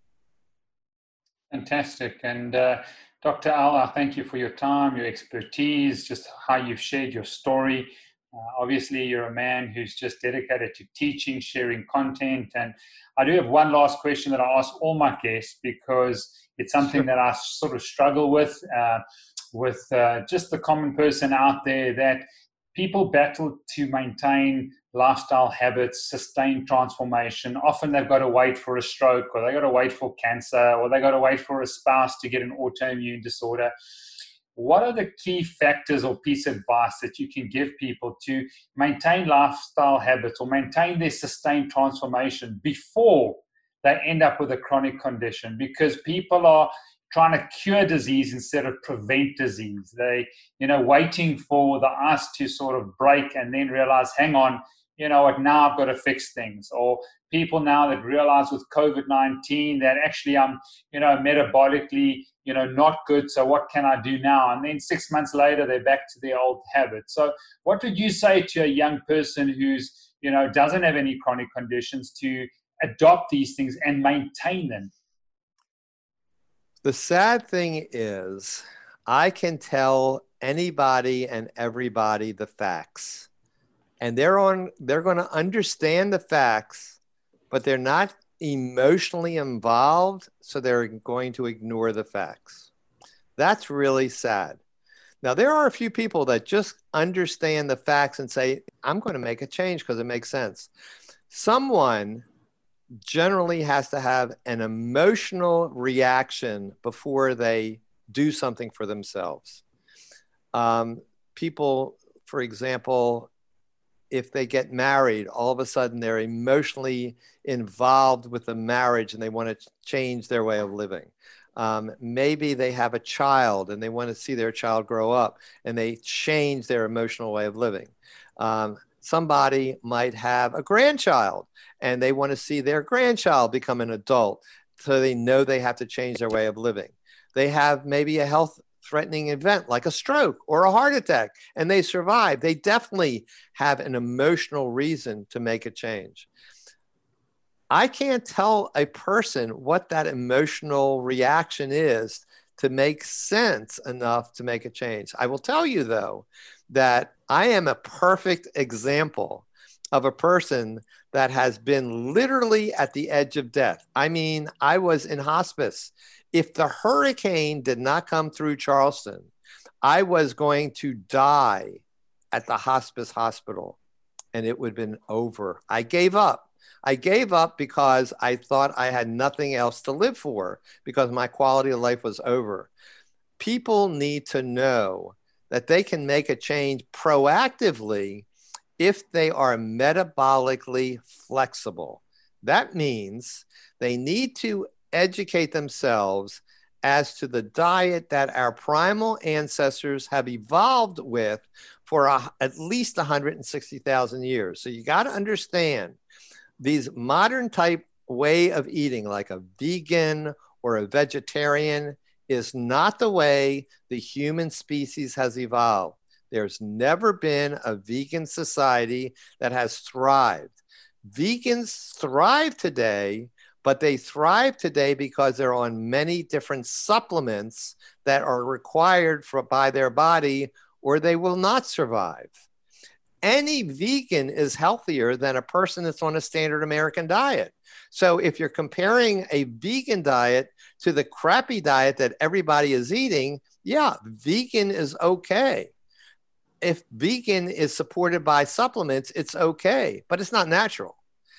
Fantastic. And uh, Doctor Al, I thank you for your time, your expertise, just how you've shared your story. Uh, obviously, you're a man who's just dedicated to teaching, sharing content. And I do have one last question that I ask all my guests, because it's something that I sort of struggle with, uh, with uh, just the common person out there, that people battle to maintain lifestyle habits, sustain transformation. Often they've got to wait for a stroke, or they've got to wait for cancer, or they've got to wait for a spouse to get an autoimmune disorder. What are the key factors or piece of advice that you can give people to maintain lifestyle habits or maintain their sustained transformation before they end up with a chronic condition? Because people are trying to cure disease instead of prevent disease. They, you know, waiting for the ice to sort of break and then realize, hang on, you know what, now I've got to fix things. Or people now that realize with COVID nineteen that actually I'm, you know, metabolically, you know, not good. So what can I do now? And then six months later, they're back to their old habits. So what would you say to a young person who's, you know, doesn't have any chronic conditions to adopt these things and maintain them? The sad thing is, I can tell anybody and everybody the facts, and they're on, they're going to understand the facts, but they're not emotionally involved, so they're going to ignore the facts. That's really sad. Now, there are a few people that just understand the facts and say, I'm going to make a change because it makes sense. Someone generally has to have an emotional reaction before they do something for themselves. Um, people, for example, if they get married, all of a sudden they're emotionally involved with the marriage and they want to change their way of living. Um, maybe they have a child and they want to see their child grow up and they change their emotional way of living. Um, somebody might have a grandchild and they want to see their grandchild become an adult, so they know they have to change their way of living. They have maybe a health life-threatening event like a stroke or a heart attack, and they survive, they definitely have an emotional reason to make a change. I can't tell a person what that emotional reaction is to make sense enough to make a change. I will tell you, though, that I am a perfect example of a person that has been literally at the edge of death. I mean, I was in hospice. If the hurricane did not come through Charleston, I was going to die at the hospice hospital, and it would have been over. I gave up. I gave up because I thought I had nothing else to live for, because my quality of life was over. People need to know that they can make a change proactively if they are metabolically flexible. That means they need to educate themselves as to the diet that our primal ancestors have evolved with for a, at least one hundred sixty thousand years. So you got to understand, these modern type way of eating, like a vegan or a vegetarian, is not the way the human species has evolved. There's never been a vegan society that has thrived. Vegans thrive today, but they thrive today because they're on many different supplements that are required for, by their body, or they will not survive. Any vegan is healthier than a person that's on a standard American diet. So if you're comparing a vegan diet to the crappy diet that everybody is eating, yeah, vegan is okay. If vegan is supported by supplements, it's okay, but it's not natural.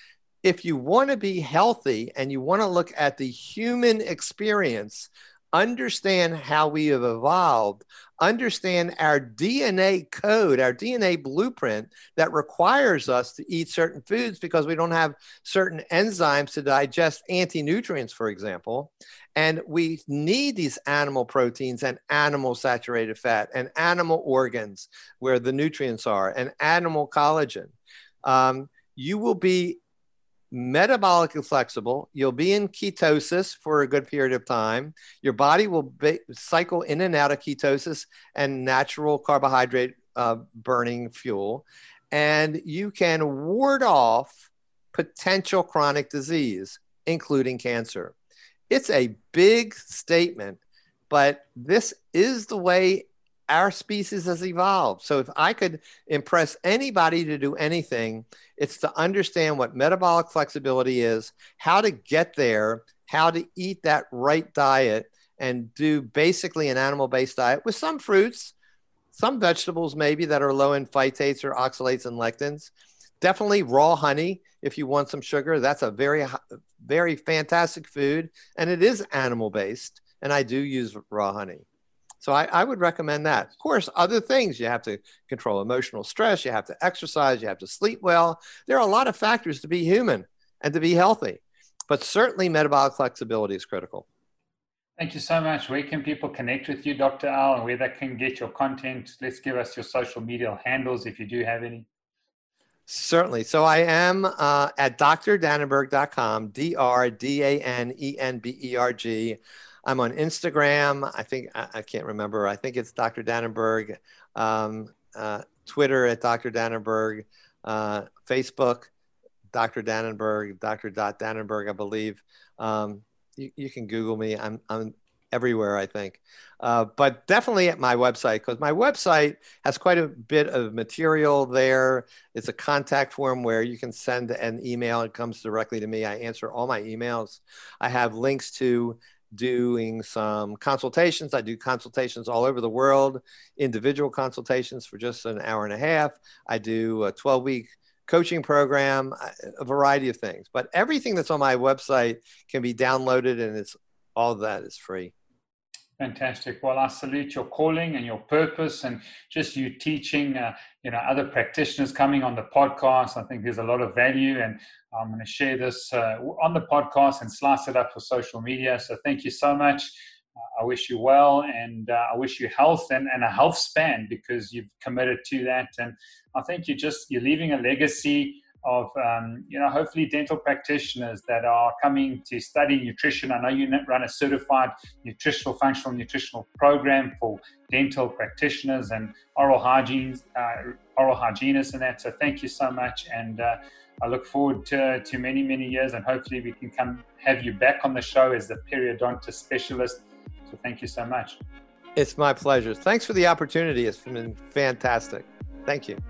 If you want to be healthy and you want to look at the human experience, understand how we have evolved, understand our D N A code, our D N A blueprint that requires us to eat certain foods because we don't have certain enzymes to digest anti-nutrients, for example. And we need these animal proteins and animal saturated fat and animal organs where the nutrients are, and animal collagen. Um, you will be metabolically flexible. You'll be in ketosis for a good period of time. Your body will be, cycle in and out of ketosis and natural carbohydrate uh, burning fuel. And you can ward off potential chronic disease, including cancer. It's a big statement, but this is the way our species has evolved. So if I could impress anybody to do anything, it's to understand what metabolic flexibility is, how to get there, how to eat that right diet, and do basically an animal-based diet with some fruits, some vegetables maybe that are low in phytates or oxalates and lectins. Definitely raw honey if you want some sugar. That's a very, very fantastic food, and it is animal-based, and I do use raw honey. So I, I would recommend that. Of course, other things, you have to control emotional stress, you have to exercise, you have to sleep well. There are a lot of factors to be human and to be healthy, but certainly metabolic flexibility is critical. Thank you so much. Where can people connect with you, Doctor Al, and where they can get your content? Let's give us your social media handles if you do have any. Certainly. So I am uh, at d r danenberg dot com, D R D A N E N B E R G. I'm on Instagram. I think, I, I can't remember. I think it's Doctor Danenberg. Um, uh, Twitter at Doctor Danenberg. Uh, Facebook, Doctor Danenberg, Doctor Danenberg, I believe. Um, you, you can Google me. I'm, I'm everywhere, I think. Uh, but definitely at my website, because my website has quite a bit of material there. It's a contact form where you can send an email. It comes directly to me. I answer all my emails. I have links to doing some consultations. I do consultations all over the world, individual consultations for just an hour and a half. I do a twelve week coaching program, a variety of things. But everything that's on my website can be downloaded, and it's all of that is free. Fantastic. Well, I salute your calling and your purpose, and just you teaching, uh, you know, other practitioners coming on the podcast. I think there's a lot of value, and I'm going to share this uh, on the podcast and slice it up for social media. So thank you so much. Uh, I wish you well, and uh, I wish you health and, and a health span, because you've committed to that. And I think you just, you're leaving a legacy of, um, you know, hopefully dental practitioners that are coming to study nutrition. I know you run a certified nutritional, functional nutritional program for dental practitioners and oral hygiene, uh, oral hygienists and that. So thank you so much. And uh, I look forward to, to many, many years, and hopefully we can come have you back on the show as the periodontist specialist. So thank you so much. It's my pleasure. Thanks for the opportunity. It's been fantastic. Thank you.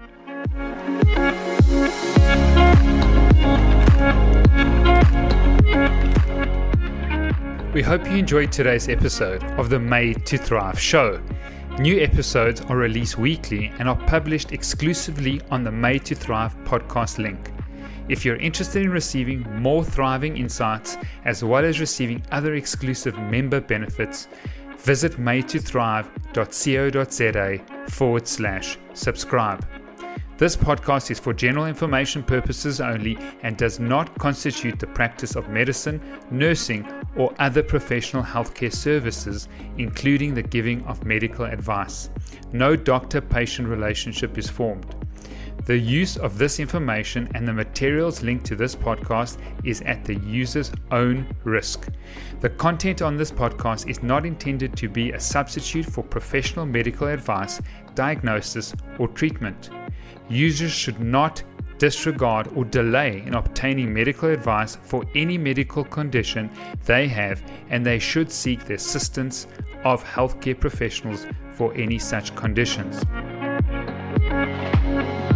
We hope you enjoyed today's episode of the Made to Thrive show. New episodes are released weekly and are published exclusively on the Made to Thrive podcast link. If you're interested in receiving more thriving insights as well as receiving other exclusive member benefits, visit made to thrive dot co dot za forward slash subscribe. This podcast is for general information purposes only and does not constitute the practice of medicine, nursing, or other professional healthcare services, including the giving of medical advice. No doctor-patient relationship is formed. The use of this information and the materials linked to this podcast is at the user's own risk. The content on this podcast is not intended to be a substitute for professional medical advice, diagnosis, or treatment. Users should not disregard or delay in obtaining medical advice for any medical condition they have, and they should seek the assistance of healthcare professionals for any such conditions.